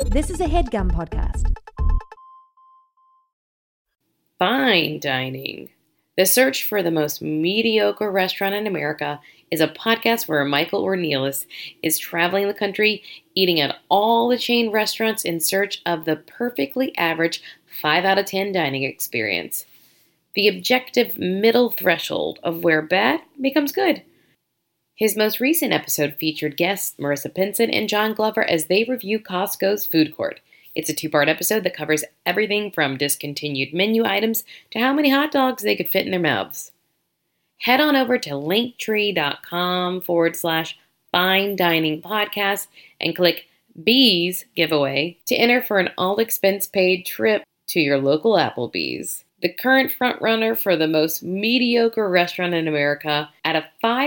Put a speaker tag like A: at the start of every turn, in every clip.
A: This is a HeadGum podcast.
B: Fine Dining. The Search for the Most Mediocre Restaurant in America is a podcast where Michael Ornelas is traveling the country, eating at all the chain restaurants in search of the perfectly average 5 out of 10 dining experience. The objective middle threshold of where bad becomes good. His most recent episode featured guests Marissa Pinson and John Glover as they review Costco's food court. It's a 2-part episode that covers everything from discontinued menu items to how many hot dogs they could fit in their mouths. Head on over to linktree.com/fine dining podcast and click Bees giveaway to enter for an all-expense paid trip to your local Applebee's. The current frontrunner for the most mediocre restaurant in America at a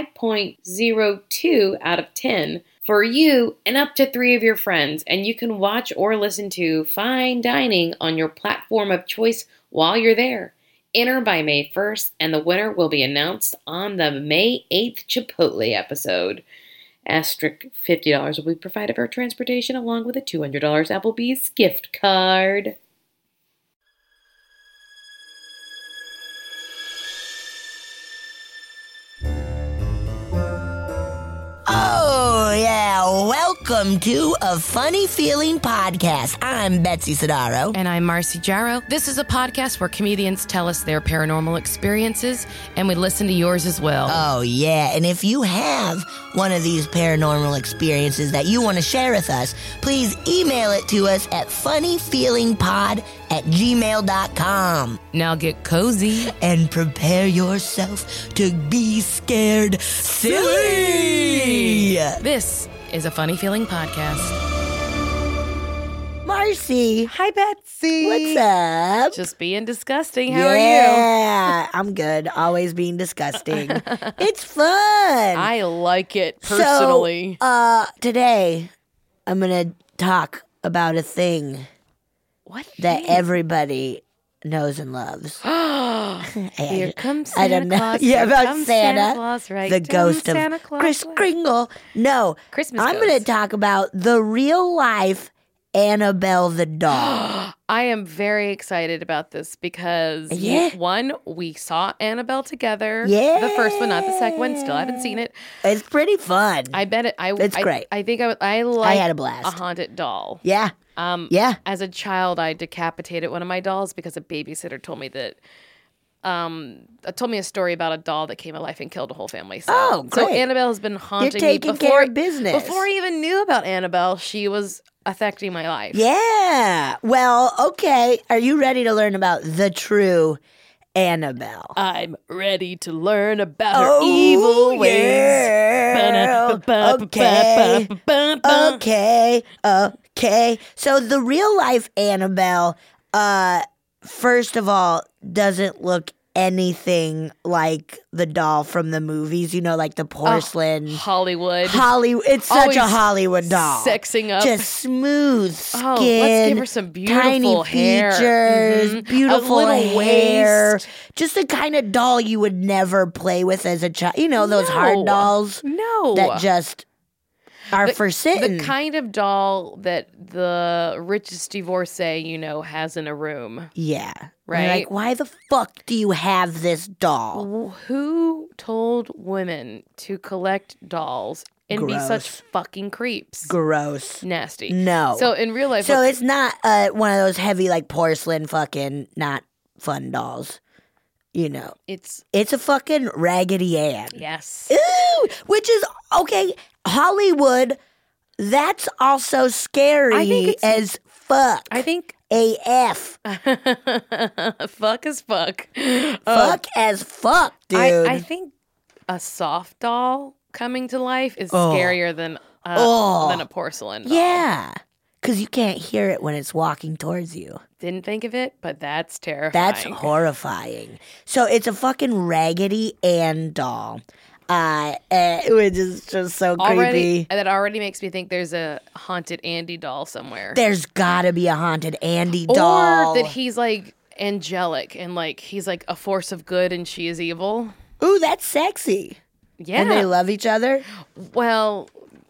B: 5.02 out of 10 for you and up to 3 of your friends, and you can watch or listen to Fine Dining on your platform of choice while you're there. Enter by May 1st, and the winner will be announced on the May 8th Chipotle episode. Asterisk $50 will be provided for transportation along with a $200 Applebee's gift card.
C: Oh, yeah. Welcome to A Funny Feeling Podcast. I'm Betsy Sidaro.
B: And I'm Marcy Jarrow. This is a podcast where comedians tell us their paranormal experiences, and we listen to yours as well.
C: Oh, yeah. And if you have one of these paranormal experiences that you want to share with us, please email it to us at funnyfeelingpod@gmail.com.
B: Now get cozy.
C: And prepare yourself to be scared silly.
B: This is a Funny Feeling podcast.
C: Marcy.
A: Hi, Betsy.
C: What's up?
B: Just being disgusting. How are you?
C: Yeah, I'm good. Always being disgusting. It's fun.
B: I like it personally.
C: So, today I'm going to talk about a thing
B: What?
C: that everybody knows and loves.
B: Here comes
C: I don't
B: Santa
C: know.
B: Claus.
C: Yeah,
B: Here
C: about
B: comes
C: Santa,
B: Claus, right?
C: the ghost of
B: Santa Claus,
C: Kris
B: right?
C: Kringle. No,
B: Christmas
C: I'm going to
B: ghost.
C: talk about the real life Annabelle the doll.
B: I am very excited about this because,
C: Yeah.
B: one, we saw Annabelle together.
C: Yeah.
B: The first one, not the second one. Still haven't seen it.
C: It's pretty fun.
B: I bet it.
C: It's great.
B: I think I like
C: had a blast.
B: a haunted doll.
C: Yeah. Yeah.
B: As a child, I decapitated one of my dolls because a babysitter told me that. Told me a story about a doll that came to life and killed a whole family. So,
C: Oh,
B: So
C: great.
B: Annabelle has been haunting
C: taking
B: me
C: care of business.
B: Before I even knew about Annabelle, she was affecting my life.
C: Yeah. Well, okay. Are you ready to learn about the true Annabelle?
B: I'm ready to learn about her evil ways.
C: Yeah. Okay. So the real life Annabelle, first of all, doesn't look anything like the doll from the movies. You know, like the porcelain.
B: Hollywood.
C: It's such
B: Always
C: a Hollywood doll.
B: Sexing up.
C: Just smooth skin.
B: Oh, let's give her some beautiful
C: tiny
B: hair.
C: features,
B: Mhm.
C: beautiful
B: A little
C: hair.
B: waist.
C: Just the kind of doll you would never play with as a child. You know, those hard
B: No.
C: dolls
B: No.
C: that just are for sitting.
B: The kind of doll that the richest divorcee, has in a room.
C: Yeah.
B: Right?
C: You're like, why the fuck do you have this doll?
B: Who told women to collect dolls and be such
C: Gross.
B: fucking creeps?
C: Gross.
B: Nasty.
C: No.
B: So in real life,
C: So it's not one of those heavy, like, porcelain fucking not fun dolls. You know.
B: it's
C: It's a fucking Raggedy Ann.
B: yes.
C: Ooh, which is, okay, Hollywood, that's also scary
B: I think it's-
C: as fuck.
B: I think
C: AF.
B: fuck as fuck.
C: Fuck as fuck, dude.
B: I think a soft doll coming to life is
C: Oh.
B: scarier than
C: Oh.
B: a porcelain doll.
C: Yeah. Because you can't hear it when it's walking towards you.
B: Didn't think of it, but that's terrifying.
C: That's horrifying. So it's a fucking Raggedy Ann doll. Which is just so creepy.
B: That already makes me think there's a haunted Andy doll somewhere.
C: There's gotta be a haunted Andy doll.
B: Or that he's like angelic and like he's like a force of good and she is evil.
C: Ooh, that's sexy.
B: Yeah.
C: And they love each other.
B: Well,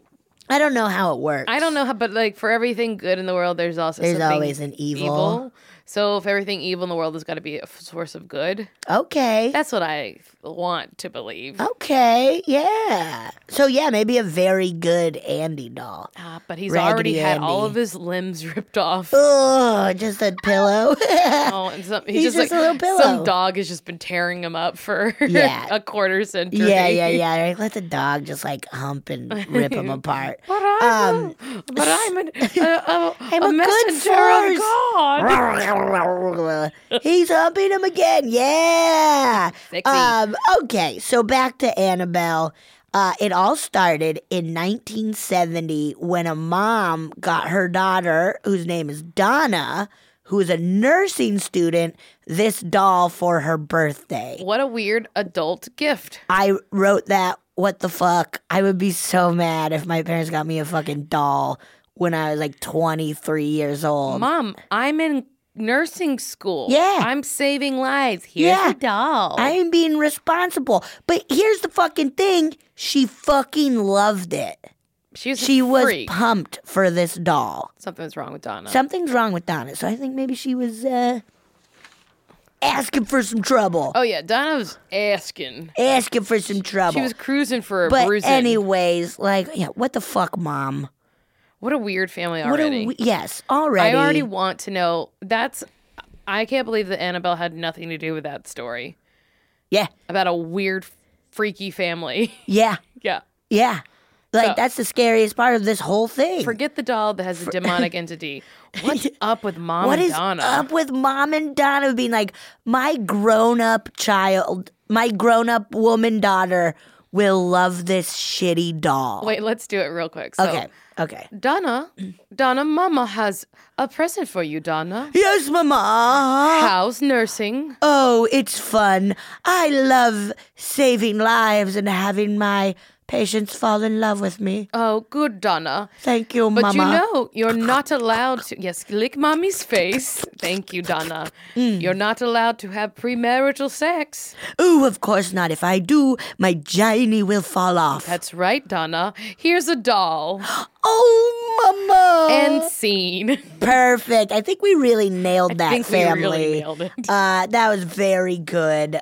C: I don't know how it works.
B: I don't know how, but like for everything good in the world, there's also
C: There's
B: something
C: always an evil.
B: So if everything evil in the world has got to be a source of good,
C: Okay.
B: that's what I want to believe.
C: Okay, yeah. So yeah, maybe a very good Andy doll.
B: But he's
C: Raggedy
B: already had all
C: Andy.
B: of his limbs ripped off.
C: Oh, just a pillow.
B: Oh, and
C: He's just
B: like,
C: a little pillow.
B: Some dog has just been tearing him up for
C: Yeah.
B: a quarter century.
C: Yeah. Right? Let the dog just like hump and rip him apart.
B: But I'm a
C: I'm
B: a
C: a good
B: messenger of
C: force.
B: God.
C: He's humping him again. Yeah.
B: Sexy.
C: Okay, so back to Annabelle. It all started in 1970 when a mom got her daughter, whose name is Donna, who is a nursing student, this doll for her birthday.
B: What a weird adult gift.
C: I wrote that. What the fuck? I would be so mad if my parents got me a fucking doll when I was like 23 years old.
B: Mom, I'm in nursing school.
C: Yeah.
B: I'm saving lives. Here's
C: Yeah.
B: a doll.
C: I am being responsible. But here's the fucking thing. She fucking loved it.
B: She
C: was
B: freak.
C: pumped for this doll.
B: Something's wrong with Donna.
C: Something's wrong with Donna. So I think maybe she was asking for some trouble.
B: Oh yeah, Donna was asking.
C: Asking for some trouble.
B: She was cruising for a
C: but
B: bruising.
C: anyways, like, yeah, what the fuck, Mom?
B: What a weird family
C: What
B: already.
C: yes, already.
B: I already want to know. I can't believe that Annabelle had nothing to do with that story
C: Yeah,
B: about a weird, freaky family.
C: yeah,
B: Yeah.
C: yeah. Like,
B: So-
C: that's the scariest part of this whole thing.
B: Forget the doll that has a demonic entity. What's up with Mom
C: What
B: and
C: is
B: Donna?
C: up with Mom and Donna being like, my grown-up child, my grown-up woman daughter will love this shitty doll.
B: Wait, let's do it real quick. So,
C: Okay.
B: Donna, Mama has a present for you, Donna.
C: Yes, Mama.
B: How's nursing?
C: Oh, it's fun. I love saving lives and having my patients fall in love with me.
B: Oh, good, Donna.
C: Thank you,
B: But
C: Mama.
B: you know, you're not allowed to. Yes, lick Mommy's face. Thank you, Donna. You're not allowed to have premarital sex.
C: Ooh, of course not. If I do, my giny will fall off.
B: That's right, Donna. Here's a doll.
C: Oh, Mama.
B: End scene.
C: Perfect. I think we really nailed that
B: I think
C: family.
B: we really nailed it.
C: That was very good.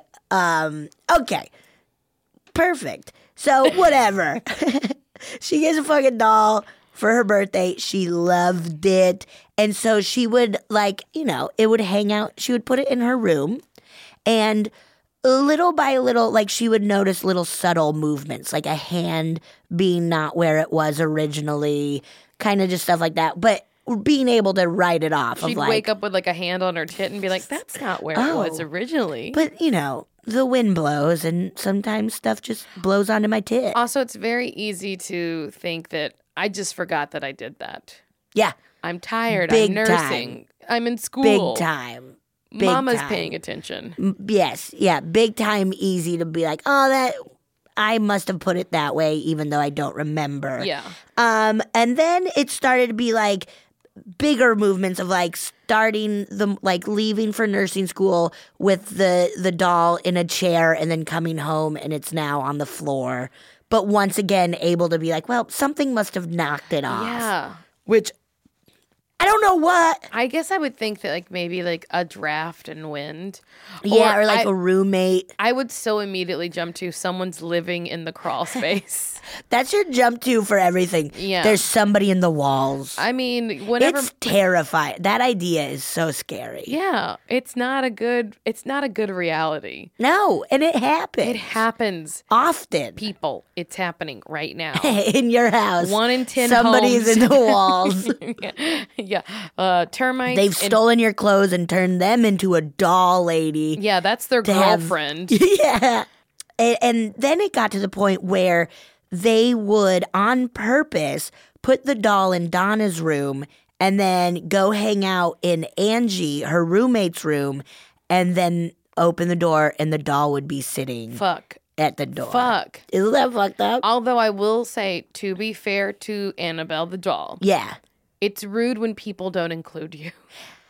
C: Okay. Perfect. So, whatever. She gets a fucking doll for her birthday. She loved it. And so she would, like, it would hang out. She would put it in her room. And little by little, like, she would notice little subtle movements, like a hand being not where it was originally, kind of just stuff like that. But being able to write it off.
B: She'd
C: of like,
B: wake up with like a hand on her tit and be like, that's not where it was
C: Oh.
B: originally.
C: But, the wind blows and sometimes stuff just blows onto my tit.
B: Also, it's very easy to think that I just forgot that I did that.
C: Yeah,
B: I'm tired.
C: Big
B: I'm nursing. I'm in school.
C: big time. Big
B: Mama's
C: time.
B: paying attention.
C: Yes, yeah, big time easy to be like, oh, that I must have put it that way even though I don't remember.
B: Yeah.
C: And then it started to be like bigger movements of like starting leaving for nursing school with the doll in a chair and then coming home and it's now on the floor. But once again able to be like, well, something must have knocked it off.
B: Yeah.
C: Which I don't know what.
B: I guess I would think that like maybe like a draft and wind.
C: Yeah, or like
B: a
C: a roommate.
B: I would so immediately jump to someone's living in the crawl space.
C: That's your jump to for everything.
B: Yeah.
C: There's somebody in the walls.
B: I mean, whenever
C: It's terrifying. That idea is so scary.
B: yeah, it's not a good reality.
C: No, and it happens.
B: It happens.
C: Often.
B: People, it's happening right now.
C: In your house.
B: 1 in 10
C: Somebody's
B: homes.
C: in the walls.
B: yeah. Termites.
C: They've stolen your clothes and turned them into a doll lady.
B: Yeah, that's their
C: to have-
B: girlfriend.
C: Yeah. And then it got to the point where they would, on purpose, put the doll in Donna's room and then go hang out in Angie, her roommate's room, and then open the door and the doll would be sitting
B: Fuck.
C: at the door.
B: Fuck.
C: Isn't that fucked up?
B: Although I will say, to be fair to Annabelle the doll,
C: Yeah.
B: it's rude when people don't include you.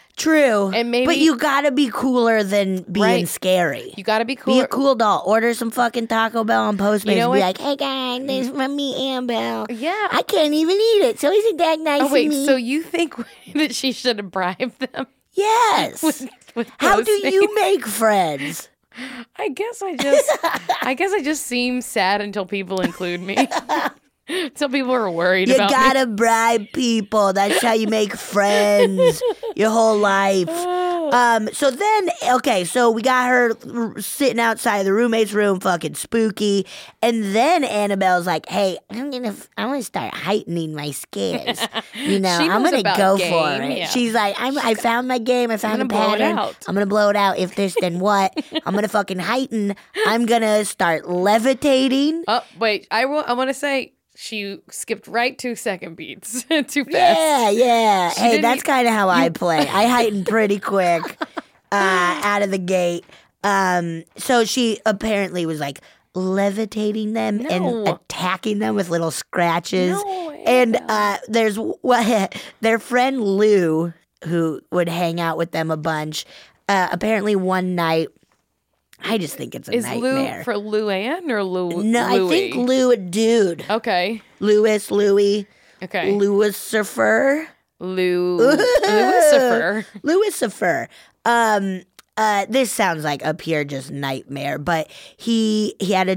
C: True.
B: And maybe-
C: but you gotta be cooler than being
B: Right.
C: scary.
B: You gotta be
C: Be
B: cool.
C: a cool doll. Order some fucking Taco Bell on Postmates
B: You know
C: and be
B: what?
C: like, hey guys, this is from me, Annabelle.
B: Yeah.
C: I can't even eat it, so isn't that nice
B: Oh
C: of
B: wait,
C: me?
B: so you think that she should have bribed them?
C: Yes.
B: with
C: How
B: those
C: do you
B: things?
C: make friends?
B: I guess I just seem sad until people include me. Until people are worried
C: You
B: about
C: gotta bribe people. That's how you make friends your whole life. So then, okay, so we got her sitting outside the roommate's room, fucking spooky, and then Annabelle's like, "Hey, I'm gonna start heightening my scares. You know,
B: She
C: I'm
B: knows
C: gonna
B: about
C: go
B: game,
C: for it."
B: yeah.
C: She's like, "I found my game. I found
B: I'm
C: the
B: gonna blow it
C: pattern.
B: out."
C: I'm gonna blow it out. If this, then what? I'm gonna fucking heighten. I'm gonna start levitating."
B: Oh wait, I want to say she skipped right 2 second beats too fast.
C: Yeah. Hey,
B: didn't
C: that's
B: e-
C: kind of how I play. I heighten pretty quick out of the gate. So she apparently was like levitating them and
B: No.
C: attacking them with little scratches.
B: No,
C: and
B: Annabelle.
C: there's their friend Lou, who would hang out with them a bunch. Apparently one night, I just think it's a
B: Is
C: nightmare.
B: Lou for Luann or Lou?
C: No, I think Lou a dude.
B: Okay.
C: Louis,
B: Okay.
C: Lucifer.
B: Lucifer.
C: Lucifer. This sounds like a pure just nightmare, but he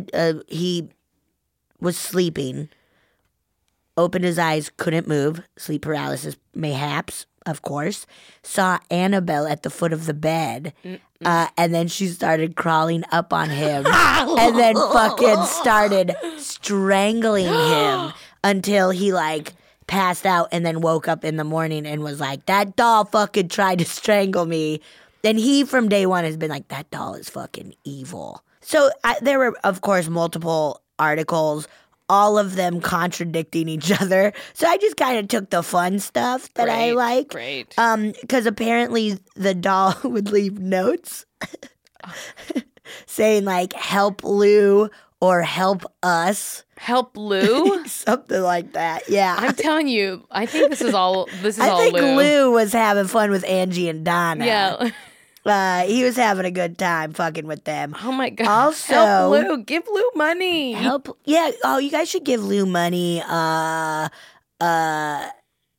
C: was sleeping, opened his eyes, couldn't move, sleep paralysis, mayhaps, of course, saw Annabelle at the foot of the bed, and then she started crawling up on him, and then fucking started strangling him until he like passed out and then woke up in the morning and was like, that doll fucking tried to strangle me. And he from day one has been like, that doll is fucking evil. So there were, of course, multiple articles, all of them contradicting each other. So I just kind of took the fun stuff that I like.
B: Great.
C: Because apparently the doll would leave notes saying like, help Lou or help us.
B: Help Lou?
C: Something like that. Yeah.
B: I'm telling you, I think this is all
C: I think Lou was having fun with Angie and Donna.
B: Yeah.
C: He was having a good time fucking with them.
B: Oh my god.
C: Also-
B: help Lou. Give Lou money.
C: Help. Yeah. Oh, you guys should give Lou money. That's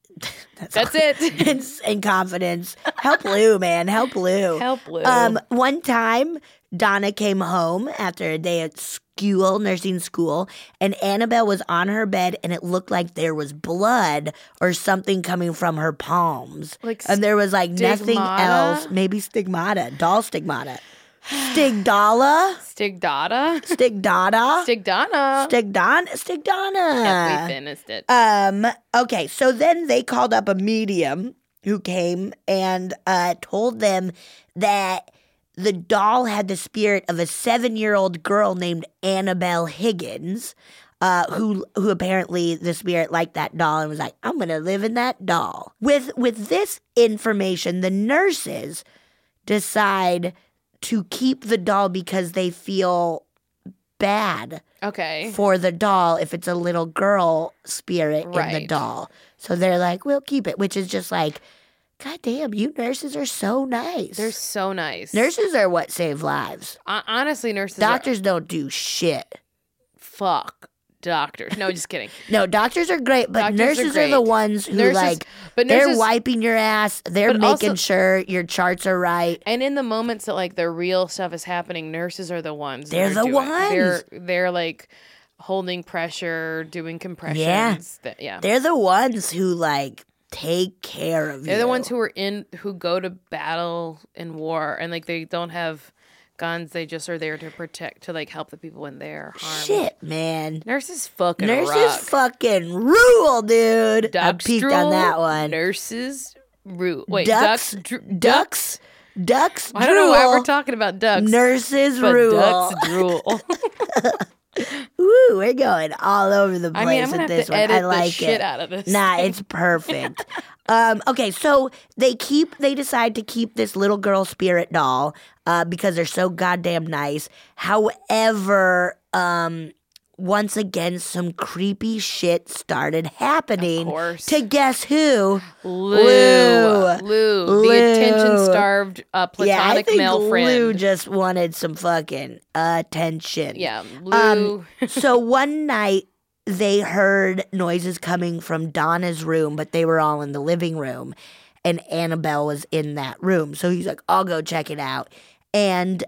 B: it.
C: and confidence. Help Lou, man. Help Lou.
B: Help Lou.
C: One time, Donna came home after a day at school, nursing school, and Annabelle was on her bed, and it looked like there was blood or something coming from her palms.
B: Like
C: and there was like nothing
B: stigmata?
C: else. Maybe stigmata. Doll stigmata. Stigdala?
B: Stigdata.
C: Stigdata?
B: Stigdana.
C: Stigdana.
B: Yep, we finished it.
C: Okay, so then they called up a medium who came and told them that the doll had the spirit of a 7-year-old girl named Annabelle Higgins, who apparently the spirit liked that doll and was like, I'm gonna live in that doll. With this information, the nurses decide to keep the doll because they feel bad
B: Okay.
C: for the doll if it's a little girl spirit in the
B: Right.
C: doll. So they're like, we'll keep it, which is just like, God damn, you nurses are so nice.
B: They're so nice.
C: Nurses are what save lives.
B: Honestly, nurses
C: Doctors don't do shit.
B: fuck doctors. No, just kidding.
C: No, doctors are great, but
B: Doctors are
C: nurses are the
B: great.
C: ones who
B: Nurses- but
C: they're
B: nurses-
C: wiping your ass, they're
B: But
C: making
B: also-
C: sure your charts are right.
B: And in the moments that like the real stuff is happening, nurses are the ones. that
C: They're
B: are
C: the
B: doing it.
C: ones.
B: They're like holding pressure, doing compressions.
C: Yeah.
B: Yeah.
C: They're the ones who like take care of you.
B: They're the ones who go to battle in war and like they don't have guns. They just are there to protect, to like help the people in their harm.
C: Shit, man.
B: Nurses fucking
C: Nurses
B: rock.
C: fucking rule, dude. I
B: Ducks
C: peeked
B: drool,
C: on that one.
B: Nurses rule. Wait,
C: Ducks,
B: ducks.
C: ducks.
B: I don't know why
C: drool.
B: we're talking about ducks.
C: Nurses
B: but
C: rule.
B: ducks drool.
C: Woo, we're going all over the place
B: I mean, I'm gonna
C: with
B: have
C: this
B: to
C: one.
B: edit
C: I
B: the
C: like
B: shit
C: it.
B: out of this.
C: Nah, it's perfect. Okay, so they decide to keep this little girl spirit doll because they're so goddamn nice. However, once again, some creepy shit started happening.
B: Of course.
C: To guess who?
B: Lou. The attention-starved platonic male friend.
C: Lou just wanted some fucking attention.
B: Yeah, Lou.
C: So one night, they heard noises coming from Donna's room, but they were all in the living room, and Annabelle was in that room. So he's like, I'll go check it out. And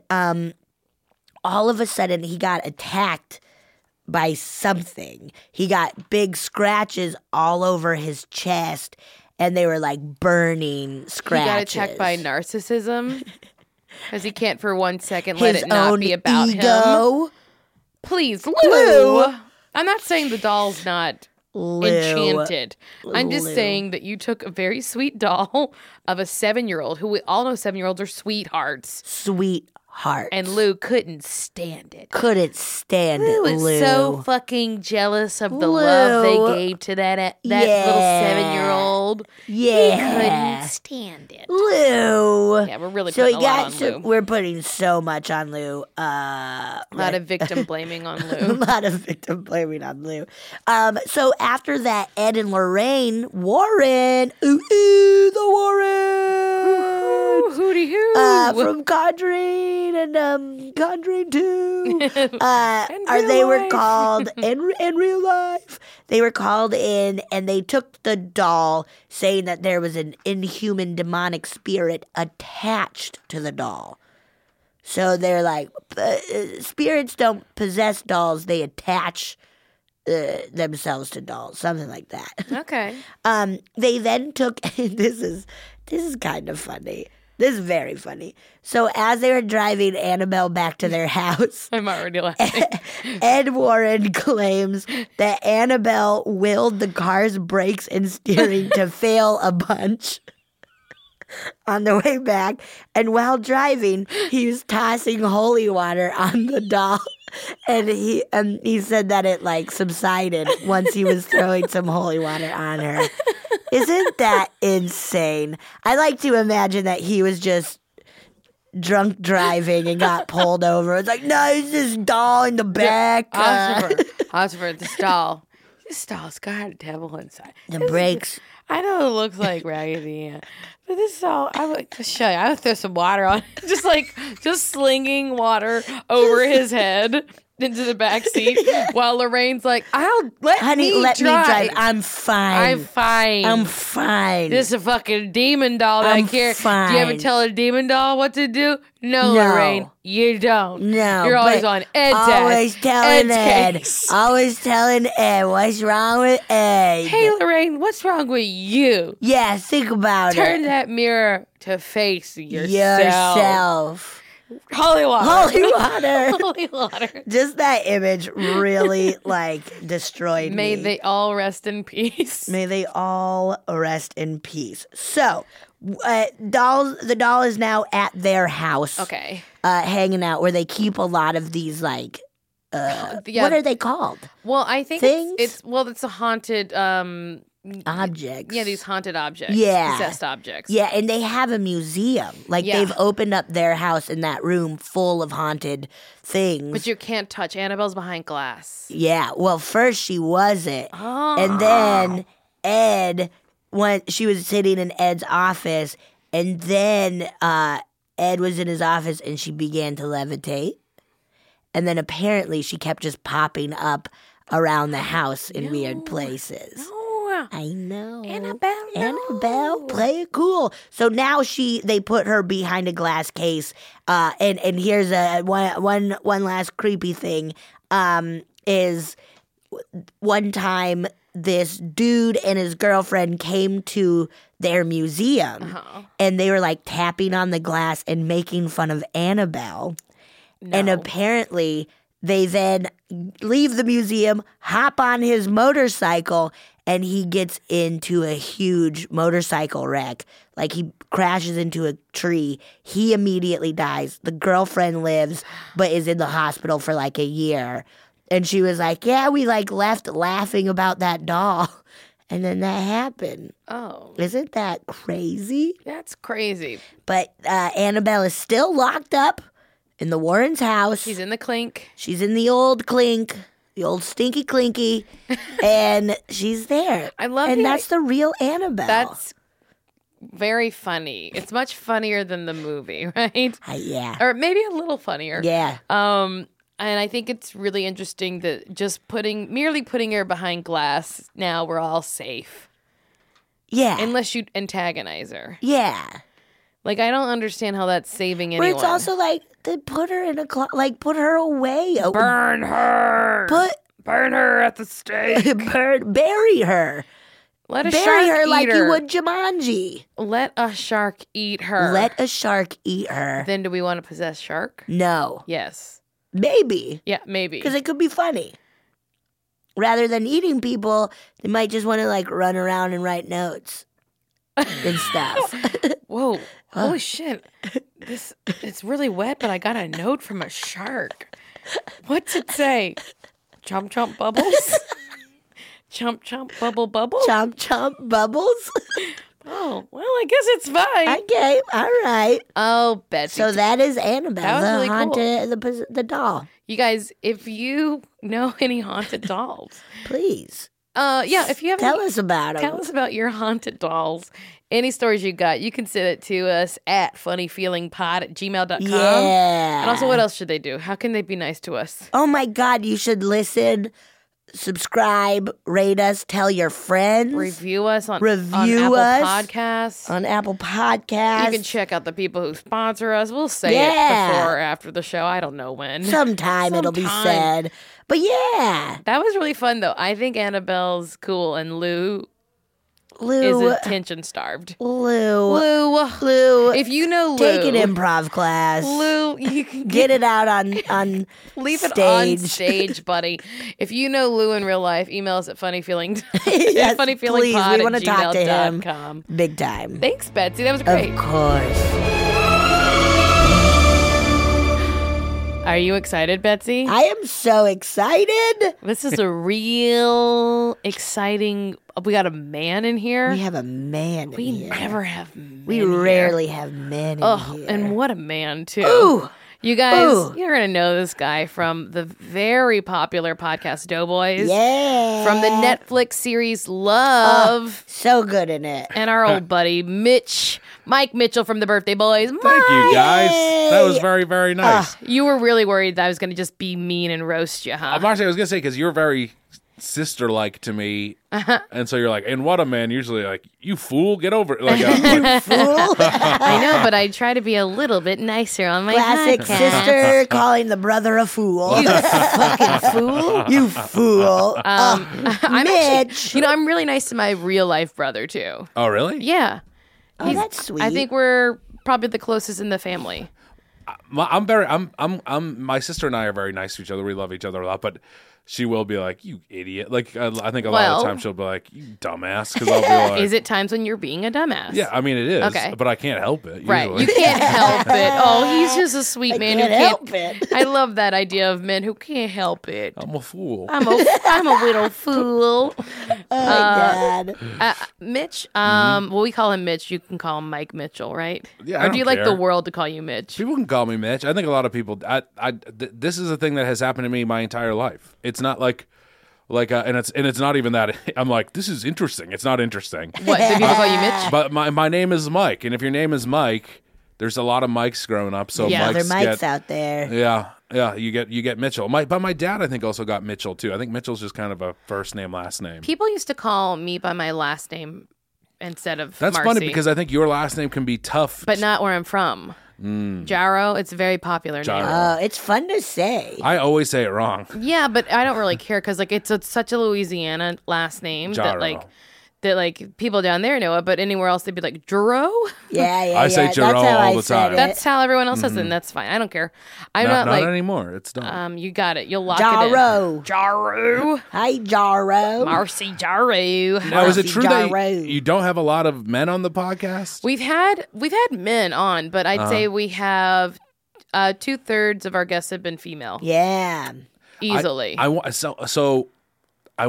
C: all of a sudden, he got attacked by something. He got big scratches all over his chest, and they were like burning scratches.
B: He got attacked by narcissism because he can't for 1 second let
C: His
B: it not
C: own
B: be about
C: ego.
B: him. Please,
C: Lou.
B: Lou. I'm not saying the doll's not
C: Lou.
B: enchanted. I'm just
C: Lou.
B: saying that you took a very sweet doll of a 7-year-old, who we all know 7-year-olds are sweethearts,
C: Sweetheart.
B: and Lou couldn't stand it.
C: Couldn't stand
B: Lou
C: it,
B: is
C: Lou.
B: so fucking jealous of the love they
C: Lou.
B: gave to that
C: Yeah.
B: little 7-year-old. He
C: Yeah.
B: couldn't stand it.
C: Lou.
B: Yeah, we're really
C: So
B: putting
C: he
B: a lot
C: got.
B: on
C: So
B: Lou.
C: we're putting so much on Lou.
B: A lot of victim blaming on
C: A
B: Lou.
C: lot of victim blaming on Lou. So after that, Ed and Lorraine Warren, the Warren,
B: Hooty hoo.
C: from Conjuring and Conjuring 2,
B: real
C: they were
B: life.
C: called in real life. They were called in, and they took the doll, saying that there was an inhuman demonic spirit attached to the doll. So they're like, spirits don't possess dolls; they attach themselves to dolls, something like that.
B: Okay.
C: They then took. This is kind of funny. This is very funny. So as they were driving Annabelle back to their house,
B: I'm already laughing.
C: Ed Warren claims that Annabelle willed the car's brakes and steering to fail a bunch on the way back. And while driving, he was tossing holy water on the doll. And he said that it like subsided once he was throwing some holy water on her. Isn't that insane? I like to imagine that he was just drunk driving and got pulled over. It's like, no, it's this doll in the back.
B: Oscar, this doll's got a devil inside.
C: The brakes.
B: I know it looks like Raggedy Ann, but this doll, I would just show you. I would throw some water on it, just slinging water over his head into the back seat while Lorraine's like, let me drive.
C: I'm fine.
B: I'm fine.
C: fine.
B: This is a fucking demon doll that I
C: I'm
B: care.
C: fine.
B: Do you ever tell a demon doll what to do? No,
C: No.
B: Lorraine, you don't.
C: No,
B: You're always
C: but
B: on Ed's
C: always
B: ass.
C: telling
B: Ed's
C: Ed.
B: case.
C: Always telling Ed. What's wrong with Ed?
B: Hey, Lorraine, what's wrong with you?
C: Yeah, think about
B: Turn
C: it.
B: that mirror to face yourself.
C: Yourself.
B: Holy water.
C: Holy water.
B: Holy water.
C: Just that image really destroyed
B: May
C: me.
B: they all rest in peace.
C: May they all rest in peace. So, the doll is now at their house.
B: Okay.
C: Hanging out where they keep a lot of these
B: Yeah.
C: what are they called?
B: Well, I think
C: Things?
B: it's a haunted
C: Objects.
B: Yeah, these haunted objects.
C: Yeah.
B: Possessed objects.
C: Yeah, and they have a museum.
B: Yeah.
C: They've opened up their house in that room full of haunted things.
B: But you can't touch. Annabelle's behind glass.
C: Yeah, well, first she wasn't.
B: Oh.
C: And then she was sitting in Ed's office, and then Ed was in his office and she began to levitate. And then apparently she kept just popping up around the house in weird places.
B: No.
C: I know.
B: Annabelle, no.
C: Annabelle, play it cool. So now they put her behind a glass case. And here's one last creepy thing. Is one time this dude and his girlfriend came to their museum, and they were tapping on the glass and making fun of Annabelle.
B: No.
C: And apparently they then leave the museum, hop on his motorcycle, and he gets into a huge motorcycle wreck. He crashes into a tree. He immediately dies. The girlfriend lives, but is in the hospital for a year. And she was like, yeah, we left laughing about that doll. And then that happened.
B: Oh.
C: Isn't that crazy?
B: That's crazy.
C: But Annabelle is still locked up in the Warrens' house.
B: She's in the clink.
C: She's in the old clink. the old stinky clinky, and she's there.
B: I love
C: and
B: the-
C: that's the real Annabelle.
B: That's very funny. It's much funnier than the movie, right?
C: Yeah.
B: Or maybe a little funnier.
C: Yeah.
B: And I think it's really interesting that just merely putting her behind glass, now we're all safe.
C: Yeah.
B: Unless you antagonize her.
C: Yeah.
B: Like, I don't understand how that's saving
C: Where
B: anyone.
C: it's also like, they put her in a put her away.
B: burn her. Burn her at the stake.
C: Bury her.
B: Let a
C: Bury
B: shark
C: her
B: eat
C: like
B: her.
C: you would Jumanji.
B: Let a shark eat her.
C: Let a shark eat her.
B: Then do we want to possess shark?
C: No.
B: Yes.
C: Maybe.
B: Yeah, maybe.
C: Because it could be funny. Rather than eating people, they might just want to like run around and write notes and stuff.
B: Whoa. Holy shit. It's really wet, but I got a note from a shark. What's it say? Chomp chomp bubbles? Chomp chomp bubble bubble?
C: Chomp chomp bubbles.
B: Oh, well, I guess it's fine.
C: Okay, all right.
B: Oh, Betsy.
C: So that is Annabelle,
B: That was
C: the
B: really
C: haunted, the doll.
B: You guys, if you know any haunted dolls,
C: Please
B: yeah, if you have
C: tell
B: any,
C: us about them.
B: tell us about your haunted dolls. Any stories you got, you can send it to us at funnyfeelingpod@gmail.com.
C: Yeah.
B: And also, what else should they do? How can they be nice to us?
C: Oh my God, you should listen, subscribe, rate us, tell your friends.
B: Review us on
C: Review
B: Apple
C: us
B: Podcasts.
C: on Apple Podcasts.
B: You can check out the people who sponsor us. We'll say it
C: Yeah.
B: before or after the show. I don't know when.
C: Sometime it'll be
B: Sometime.
C: said. But yeah,
B: That was really fun, though. I think Annabelle's cool, and Lou is
C: Lou,
B: attention starved.
C: Lou,
B: Lou, if you know Lou,
C: take an improv class.
B: Lou, you can
C: Get it out on
B: leave
C: stage.
B: it on stage, buddy. If you know Lou in real life, email us at funnyfeeling.
C: Yes,
B: funnyfeelingpod
C: please, we wanna talk to him.
B: @gmail.com.
C: Big time.
B: Thanks, Betsy. That was great.
C: Of course.
B: Are you excited, Betsy?
C: I am so excited.
B: This is a real exciting. We got a man in here.
C: We have a man in
B: We
C: here.
B: never have men
C: We
B: here.
C: rarely have men in
B: Oh,
C: here.
B: and what a man, too.
C: Ooh.
B: You guys,
C: Ooh.
B: you're going to know this guy from the very popular podcast Doughboys.
C: Yeah.
B: From the Netflix series Love.
C: So good in it.
B: And our old buddy, Mike Mitchell from the Birthday Boys.
D: Thank you, guys. That was very, very nice.
B: You were really worried that I was going to just be mean and roast you, huh?
D: Actually, I was gonna say because you're very sister-like to me, and so you're like, and what a man. Usually, like, you fool, get over it. Like,
C: Fool.
B: I know, but I try to be a little bit nicer on my
C: Classic
B: podcast.
C: sister calling the brother a fool.
B: You fucking fool.
C: You fool.
B: I'm
C: Mitch.
B: actually, I'm really nice to my real life brother too.
D: oh, really?
B: Yeah,
C: Oh, that's sweet.
B: I think we're probably the closest in the family.
D: My sister and I are very nice to each other. We love each other a lot, but she will be like, "You idiot!" Like, I think a lot of the time she'll be like, "You dumbass," because I'll be like,
B: Is it times when you're being a dumbass?
D: Yeah, I mean it is.
B: Okay.
D: But I can't help it.
B: Right,
D: Usually.
B: you can't help it. Oh, he's just a sweet man
C: can't
B: who
C: help
B: can't.
C: it.
B: I love that idea of men who can't help it.
D: I'm a fool.
B: I'm a little fool.
C: Oh, my God.
B: Mitch, well, we call him Mitch. You can call him Mike Mitchell, right?
D: Yeah, I
B: Or do you
D: don't
B: like the
D: care.
B: world to call you Mitch?
D: People can call me Mitch. I think a lot of people. This is a thing that has happened to me my entire life. It's not like, and it's not even that. I'm like, this is interesting. It's not interesting.
B: What? Do people call you Mitch?
D: But my name is Mike, and if your name is Mike, there's a lot of Mikes growing up. So
B: Yeah,
C: Other
D: Mikes
C: mics out there.
D: yeah, you get Mitchell. But my dad, I think, also got Mitchell too. I think Mitchell's just kind of a first name, last name.
B: People used to call me by my last name instead of
D: That's
B: Marcy,
D: funny because I think your last name can be tough.
B: but not where I'm from. Jaro, it's a very popular name.
D: Jaro.
C: It's fun to say.
D: I always say it wrong.
B: Yeah, but I don't really care because it's such a Louisiana last name
D: Jaro.
B: that people down there know it, but anywhere else they'd be like Jaro.
C: Yeah.
D: I say
C: That's
D: Jerome
C: how
D: all
C: I
D: the
C: said
D: time.
C: it.
B: That's how everyone else says it, and that's fine. I don't care. I'm not like
D: anymore. It's done.
B: you got it. You'll lock
C: Jaro.
B: it in. Jaro.
C: Hi, Jaro.
B: Marcy Jaro.
D: Now, is it
C: Marcy
D: true that
C: Jaro.
D: you don't have a lot of men on the podcast?
B: We've had men on, but I'd say we have 2/3 of our guests have been female
C: Yeah.
B: easily.
D: So I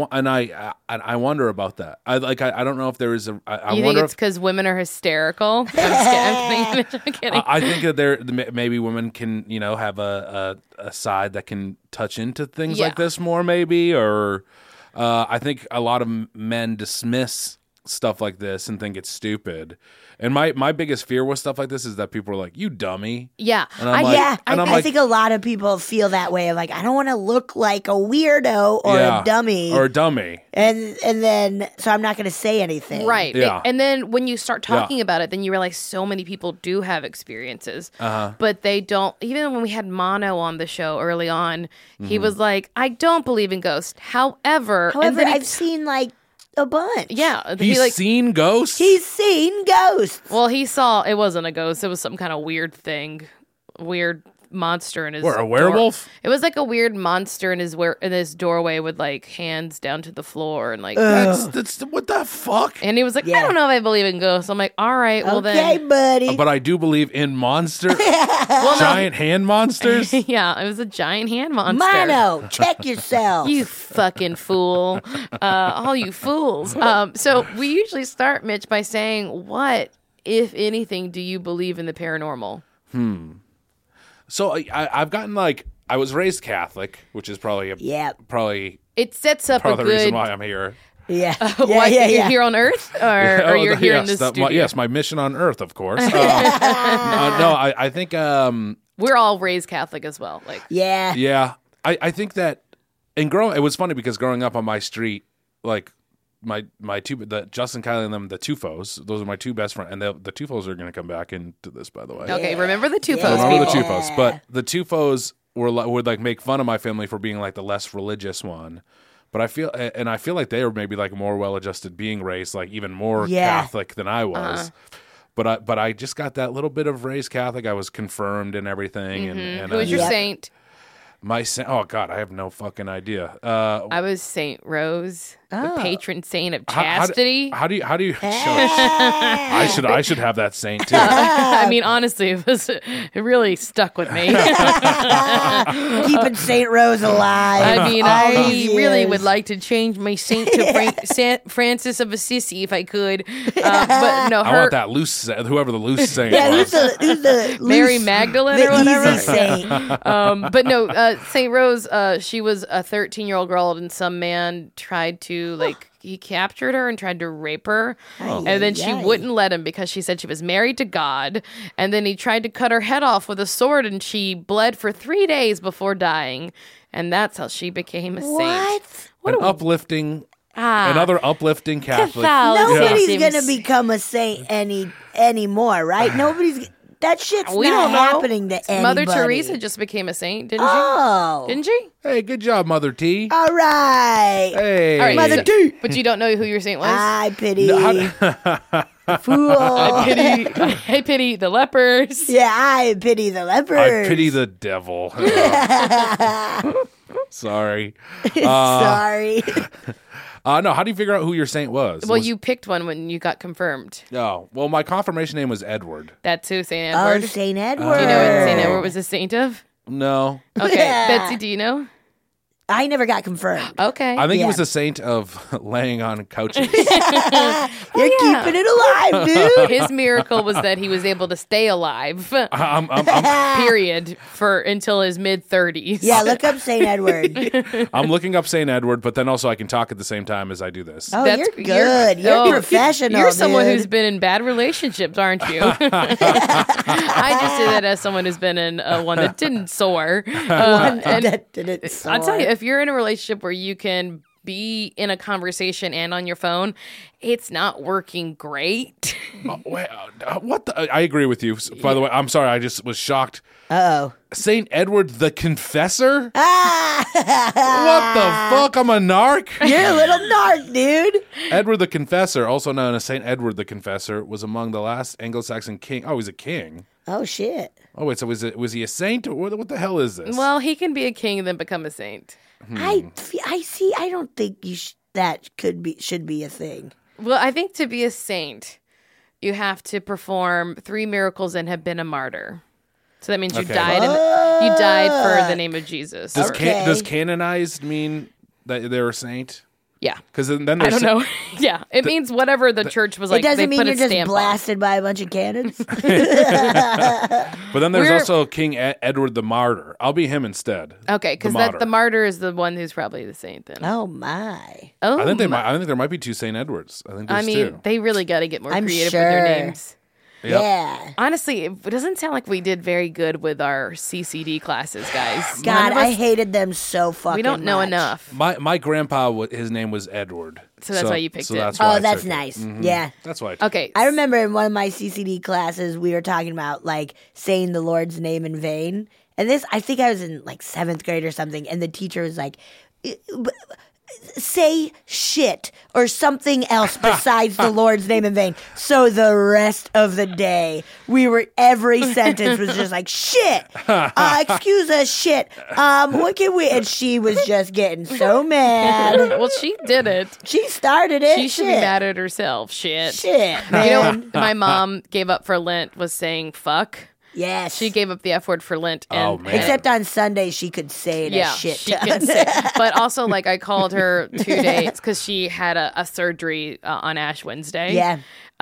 D: wonder about that. I don't know if there is a. I
B: You think
D: wonder
B: it's because women are hysterical? I'm kidding.
D: I think that there maybe women can have a side that can touch into things like this more, maybe, or I think a lot of men dismiss stuff like this and think it's stupid. And my biggest fear with stuff like this is that people are like, "You dummy."
B: Yeah.
D: And I'm like,
C: Yeah,
D: and I'm
C: I
D: like,
C: think a lot of people feel that way. Like, I don't want to look like a weirdo or
D: yeah,
C: a dummy,
D: or a dummy.
C: and then so I'm not going to say anything.
B: Right.
D: Yeah.
B: And then when you start talking about it, then you realize so many people do have experiences, but they don't. Even when we had Mono on the show early on, he was like, I don't believe in ghosts. However, and
C: However,
B: then
C: I've seen like a bunch.
B: yeah,
D: He's seen ghosts.
C: He's seen ghosts.
B: well, he saw it wasn't a ghost. It was some kind of weird thing, weird monster in his.
D: Or a werewolf?
B: It was like a weird monster in his doorway with like hands down to the floor and like.
D: That's what the fuck.
B: And he was like, I
C: Yeah.
B: don't know if I believe in ghosts. I'm like, all right, well
C: Okay,
B: then.
C: buddy.
D: But I do believe in monsters, giant hand monsters.
B: Yeah, it was a giant hand monster.
C: Mono, check yourself.
B: You fucking fool. All you fools. So we usually start, Mitch, by saying, what, if anything, do you believe in the paranormal?
D: So I've gotten like I was raised Catholic, which is probably
C: Yep.
D: probably
B: It sets up
D: part
B: a
D: of the reason
B: good...
D: why I'm here.
C: Yeah.
B: Why
C: yeah,
B: you're
C: yeah.
B: here on Earth? Or you're here in this studio?
D: Yes, my mission on Earth, of course. No, I think
B: We're all raised Catholic as well. Like,
C: Yeah.
D: yeah, I think that and it was funny because growing up on my street, like my two, the Justin, Kylie, and them, the Tufos, those are my two best friends, and the Tufos are going to come back into this, by the way.
B: okay, remember the Tufos,
D: Remember the
B: people.
D: Tufos, but the Tufos would like make fun of my family for being like the less religious one. But I feel like they were maybe like more well-adjusted, being raised like even more
C: Yeah.
D: Catholic than I was. But I just got that little bit of raised Catholic. I was confirmed and everything. And
B: Who was your
C: Yep.
B: saint?
D: my saint? Oh God, I have no fucking idea.
B: I was Saint Rose, the patron saint of
D: How
B: chastity.
D: do you? I should have that saint too.
B: I mean, honestly, it really stuck with me.
C: Keeping St. Rose alive.
B: I mean,
C: all
B: I
C: these
B: really
C: years.
B: would like to change my saint to Saint Francis of Assisi if I could. But no,
D: I want that loose, whoever the loose saint
C: Yeah,
D: was.
C: who's the
B: Mary
C: loose-
B: Magdalene
C: the
B: or whatever.
C: easy saint.
B: But no, St. Rose, she was a 13-year-old girl, and some man tried to, he captured her and tried to rape her. And then she
C: Ay, ay.
B: wouldn't let him because she said she was married to God. And then he tried to cut her head off with a sword, and she bled for 3 days before dying. And that's how she became a saint.
C: What?
D: Another uplifting Catholic.
C: Nobody's
B: Yeah.
C: gonna become a saint anymore, right? Nobody's. That shit's
B: We
C: not
B: don't know.
C: happening to anybody.
B: Mother Teresa just became a saint, didn't
C: Oh.
B: she? Didn't she?
D: Hey, good job, Mother T.
C: All right.
D: Hey,
B: All right,
C: Mother T.
B: But you don't know who your saint was?
C: I pity.
D: How-
C: Fool.
B: I pity the lepers.
C: Yeah, I pity the lepers.
D: I pity the devil. Sorry.
C: Sorry.
D: No, how do you figure out who your saint was?
B: Well, you picked one when you got confirmed.
D: Oh, well, my confirmation name was Edward.
B: That's who, St.
C: Oh,
B: Edward.
C: St. Edward.
B: Do you know what St. Edward was a saint of?
D: No.
B: Okay, Betsy, do you know?
C: I never got confirmed.
B: Okay.
D: I think he
C: Yeah.
D: was a saint of laying on couches.
C: You're keeping it alive, dude.
B: His miracle was that he was able to stay alive,
D: I'm
B: period, for until his mid-30s.
C: Yeah, look up St. Edward.
D: looking up Saint Edward, but then also I can talk at the same time as I do this.
C: Oh,
B: That's-
C: you're good. You're
B: oh,
C: professional.
B: You're someone
C: dude.
B: who's been in bad relationships, aren't you? I just say that as someone who's been in one that didn't soar. And
C: that didn't
B: I'll tell you,
C: soar.
B: if you're in a relationship where you can be in a conversation and on your phone, it's not working great.
D: Wait, what the? I agree with you. By the way, I'm sorry. I just was shocked.
C: Uh-oh.
D: Saint Edward the Confessor?
C: Ah!
D: What the fuck? I'm a narc?
C: You're a little narc, dude.
D: Edward the Confessor, also known as Saint Edward the Confessor, was among the last Anglo-Saxon king. Oh, he's a king.
C: Oh, shit.
D: Oh, wait, so was he a saint? Or what the hell is this?
B: Well, he can be a king and then become a saint.
C: I see. I don't think that should be a thing.
B: Well, I think to be a saint, you have to perform 3 miracles and have been a martyr. So that means you
D: Okay.
B: died. You died for the name of Jesus.
D: does,
C: Okay.
D: does canonized mean that they're a saint?
B: Yeah.
D: Because then
B: I don't know. Yeah. It means whatever the church was like.
C: It doesn't
B: they
C: mean
B: put
C: you're
B: a
C: just
B: stamp
C: blasted by a bunch of cannons.
D: But then there's
B: We're-
D: also King Edward the Martyr. I'll be him instead.
B: Okay, because the martyr is the one who's probably the saint then.
C: Oh my!
B: Oh,
D: I think there might be 2 Saint Edwards. I think there's two.
B: they really got to get more
C: I'm
B: creative with their
C: sure.
B: names.
D: Yep.
C: Yeah.
B: Honestly, it doesn't sound like we did very good with our CCD classes, guys.
C: God,
B: None of us-
C: I hated them so fucking.
B: we don't know
C: much.
B: enough.
D: My grandpa, his name was Edward.
B: So that's why you picked it.
D: That's why
C: Oh,
D: I
C: that's
D: took it.
C: nice.
D: Mhm.
C: Yeah.
D: That's why I took
B: Okay.
C: I remember in one of my CCD classes, we were talking about like saying the Lord's name in vain. And this, I think I was in like 7th grade or something. And the teacher was like, say shit or something else besides the Lord's name in vain. So the rest of the day, every sentence was just like, shit, excuse us, shit. What can we, and she was just getting so mad.
B: Well, she did it.
C: She started it.
B: She should be
C: Shit.
B: mad at herself. Shit.
C: Shit,
B: You
C: man.
B: know what my mom gave up for Lent was saying fuck.
C: Yes.
B: She gave up the F word for Lent. And,
D: Oh, man.
C: Except on Sunday, she could say it
B: yeah,
C: a shit
B: she
C: ton.
B: can say. But also, like, I called her 2 days because she had a surgery on Ash Wednesday.
C: Yeah.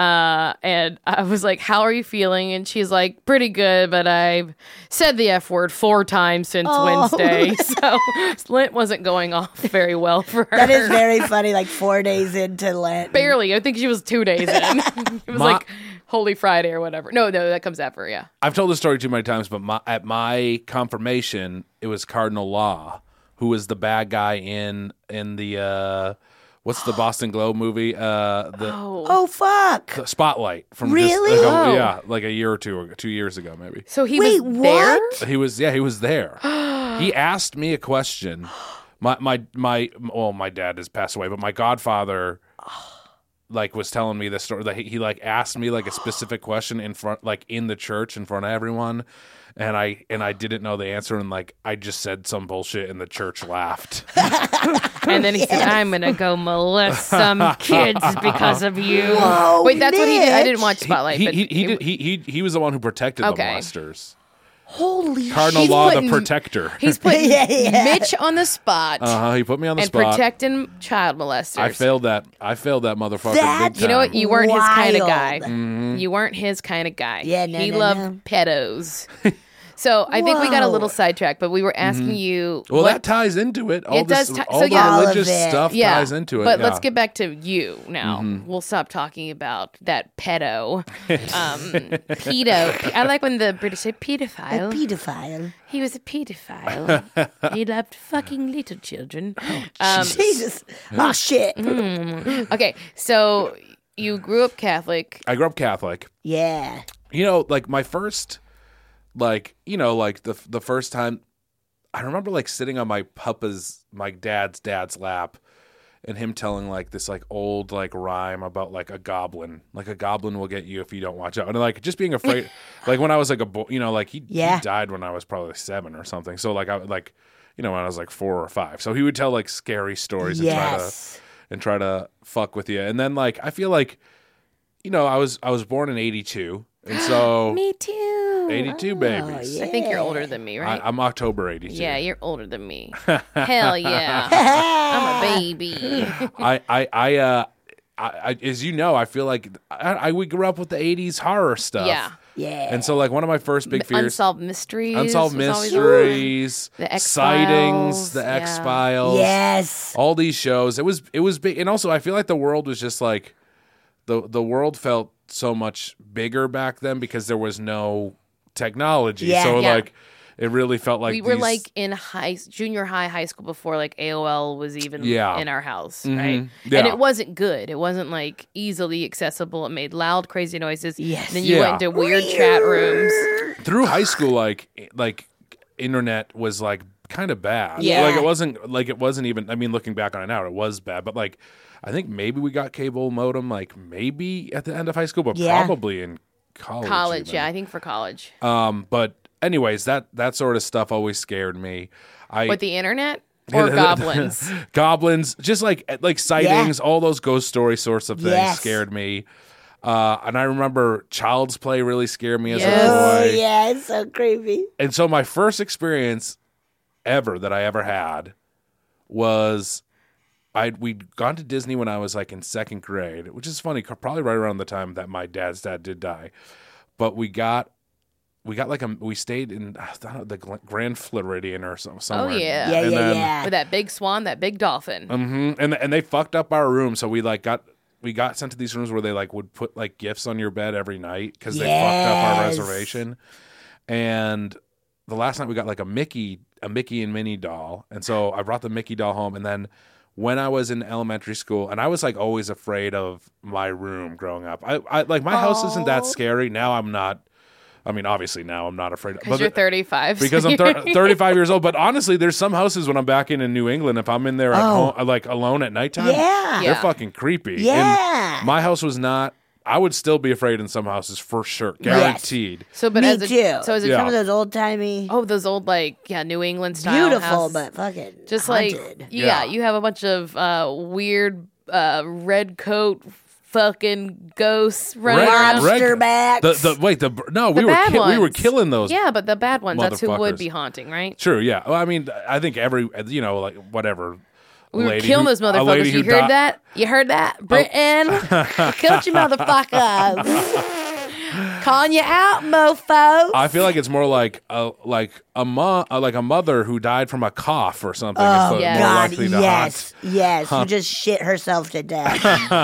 B: And I was like, how are you feeling? And she's like, pretty good, but I've said the F word 4 times since Wednesday. So Lent wasn't going off very well for her.
C: That is very funny, like 4 days into Lent.
B: Barely. I think she was 2 days in. It was like Holy Friday or whatever. No, that comes after, yeah.
D: I've told this story too many times, but at my confirmation, it was Cardinal Law, who was the bad guy in the what's the Boston Globe movie?
C: Oh, fuck.
D: The Spotlight from
C: Really?
D: like a year or 2 years ago, maybe.
B: So he
C: Wait,
B: was there?
C: what?
D: He was there. He asked me a question. My dad has passed away, but my godfather like was telling me this story that he like asked me like a specific question in front, like in the church in front of everyone, and I didn't know the answer, and like I just said some bullshit and the church laughed.
B: And then he said, I'm going to go molest some kids because of you.
C: Whoa,
B: Wait, that's what he did. I
C: Mitch.
B: didn't watch Spotlight. but
D: He was the one who protected
B: Okay.
D: the molesters.
C: Holy
D: Cardinal
B: He's
D: Law, the
B: putting-
D: protector.
B: He's putting
C: Yeah.
B: Mitch on the spot
D: He put me on the
B: and
D: spot.
B: protecting child molesters.
D: I failed that motherfucker
C: That-
D: big time.
B: You know what? You weren't his kind of guy.
C: Wild.
B: You weren't his kind of guy.
C: Yeah, no,
B: he
C: no,
B: loved
C: no.
B: pedos. So I think we got a little
C: Whoa.
B: sidetracked, but we were asking you.
D: Well,
B: what,
D: that ties into it. All
B: It does
D: this,
B: tie-
D: all
B: so
D: the
B: yeah.
D: religious
C: All of it.
D: stuff
B: yeah,
D: ties into it.
B: but
D: yeah.
B: let's get back to you now. We'll stop talking about that pedo. Pedo. I like when the British say
C: A
B: pedophile.
C: pedophile.
B: He was a pedophile. He loved fucking little children.
C: Jesus. Oh, shit.
B: Okay, so you grew up Catholic.
D: I grew up Catholic.
C: Yeah.
D: You know, like my first, like you know, like the first time, I remember like sitting on my dad's lap, and him telling like this like old like rhyme about like a goblin will get you if you don't watch out, and like just being afraid. Like when I was like a boy, you know, like he died when I was probably 7 or something. So like I like, you know, when I was like 4 or 5. So he would tell like scary stories
C: Yes.
D: and try to fuck with you. And then like I feel like, you know, I was born in 82, and so
B: Me too.
D: 82 babies.
C: yeah.
B: I think you're older than me, right?
D: I'm October 82.
B: Yeah, you're older than me. Hell yeah. I'm a baby.
D: I as you know, I feel like we grew up with the 80s horror stuff.
B: Yeah.
C: Yeah.
D: And so like one of my first big fears,
B: Unsolved Mysteries.
D: Unsolved
B: was always-
D: Mysteries,
B: The X-Files,
D: Sightings, the
B: yeah.
D: X-Files.
C: Yes.
D: All these shows. It was big, and also I feel like the world was just like the world felt so much bigger back then because there was no technology.
C: Yeah.
D: So
B: Yeah.
D: like it really felt like
B: we were
D: these-
B: like in junior high school before like AOL was even
D: Yeah.
B: in our house,
D: Mhm.
B: right?
D: Yeah.
B: And it wasn't good. It wasn't like easily accessible. It made loud, crazy noises.
C: Yes.
B: And then you
D: Yeah.
B: went into weird chat rooms.
D: through high school, like internet was like kind of bad.
B: Yeah.
D: Like it wasn't even, I mean, looking back on it now, it was bad, but like I think maybe we got cable modem like maybe at the end of high school, but
C: Yeah.
D: probably in college.
B: College,
D: even.
B: yeah, I think for college.
D: But anyways, that sort of stuff always scared me.
B: With the internet or goblins?
D: Goblins, just like sightings, all those ghost story sorts of things
C: Yes.
D: scared me. And I remember Child's Play really scared me as
B: Yes.
D: a
C: Oh,
D: boy.
C: yeah. It's so creepy.
D: And so my first experience ever that I ever had was we'd gone to Disney when I was like in second grade, which is funny, probably right around the time that my dad's dad did die. But we stayed in I don't know, the Grand Floridian or somewhere.
B: Oh yeah,
C: Yeah,
D: And
C: yeah,
D: then-
C: yeah.
B: with that big swan, that big dolphin.
D: And they fucked up our room, so we got sent to these rooms where they like would put like gifts on your bed every night because they fucked up our
C: Yes.
D: reservation. And the last night we got like a Mickey and Minnie doll, and so I brought the Mickey doll home. And then when I was in elementary school, and I was like always afraid of my room growing up. I like my house isn't that scary now. I'm not. I mean, obviously now I'm not afraid.
B: Because you're 35. so
D: Because I'm
B: you're-
D: 35 years old. But honestly, there's some houses when I'm back in New England, if I'm in there at home, like alone at nighttime,
C: Yeah.
D: they're
B: Yeah.
D: fucking creepy.
C: Yeah.
D: And my house was not. I would still be afraid in some houses for sure, guaranteed.
B: So, but
C: Me
B: as a,
C: too.
B: So, as a
D: Yeah.
C: Some of those old timey,
B: oh, those old New England style
C: beautiful,
B: houses.
C: but fucking
B: just
C: haunted.
B: like
D: Yeah.
B: you have a bunch of weird red coat fucking ghosts running around.
C: Lobster backs.
D: We
B: bad
D: we were
B: ones.
D: killing those.
B: Yeah, but the bad ones, that's who would
D: Motherfuckers.
B: be haunting, right?
D: True. Yeah. Well, I mean, I think every like whatever.
B: We were
D: lady
B: killing
D: who-
B: those
D: a
B: motherfuckers.
D: lady
B: You
D: who
B: heard
D: di-
B: that? You heard that? Britain? Killed you motherfuckers. Calling you out, mofo.
D: I feel like it's more like a mother who died from a cough or something. is
C: Oh,
B: yes.
D: more
C: God,
D: likely to
C: yes, yes. Who just shit herself to death.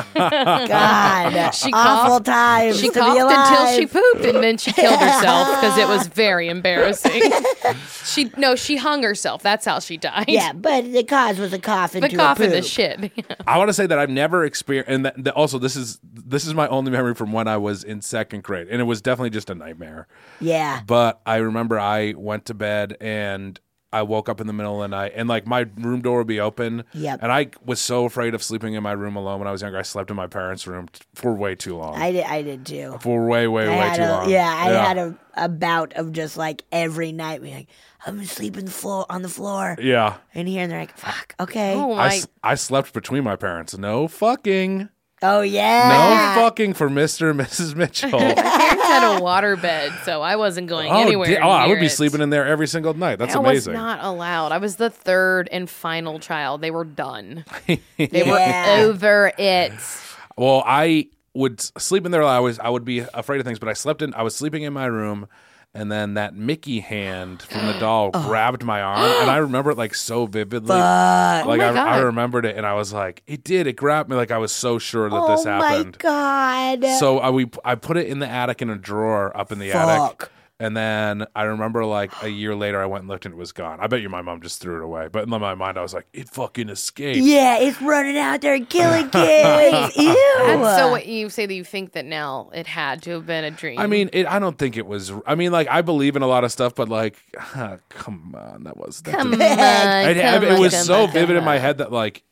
C: God,
B: She
C: awful
B: coughed.
C: times
B: She
C: to be
B: coughed
C: alive.
B: until she pooped, and then she killed herself because it was very embarrassing. She hung herself. That's how she died.
C: Yeah, but the cause was a cough into
B: the cough
C: a
B: and the
C: poop.
B: shit.
D: I want to say that I've never experienced, and also this is my only memory from when I was in second grade, and it was definitely just a nightmare.
C: Yeah.
D: But I remember I went to bed and I woke up in the middle of the night, and like my room door would be open.
C: Yep.
D: And I was so afraid of sleeping in my room alone when I was younger. I slept in my parents' room for way too long.
C: I did too.
D: For way
C: I had
D: too long.
C: I had a bout of just like every night being like, I'm gonna sleep on the floor.
D: Yeah.
C: And here and they're like, fuck, okay.
B: Oh
D: I,
B: my!
D: I slept between my parents. No fucking.
C: Oh yeah.
D: No fucking for Mr. and Mrs. Mitchell.
B: My parents had a water bed, so I wasn't going anywhere.
D: I would
B: near
D: be
B: it.
D: sleeping in there every single night. That's
B: I
D: amazing.
B: was not allowed. I was the third and final child. They were done. They
C: Yeah.
B: were over it.
D: Well, I would sleep in there. I would be afraid of things, but I was sleeping in my room, and then that Mickey hand from the doll grabbed my arm, and I remember it like so vividly.
C: Fuck.
D: Like
B: Oh my
D: I
B: God.
D: remembered it, and I was like, it grabbed me. Like I was so sure that
C: Oh
D: this happened.
C: my God.
D: So I put it in the attic in a drawer up in the attic. And then I remember like a year later I went and looked and it was gone. I bet you my mom just threw it away. But in my mind I was like, it fucking escaped.
C: Yeah, it's running out there and killing kids. Ew.
B: And so what you say that you think that now it had to have been a dream.
D: I mean, I don't think it was. I mean, like I believe in a lot of stuff, but like, come on, that was.
B: come on,
D: It was so
B: come
D: vivid in my
B: on.
D: head that like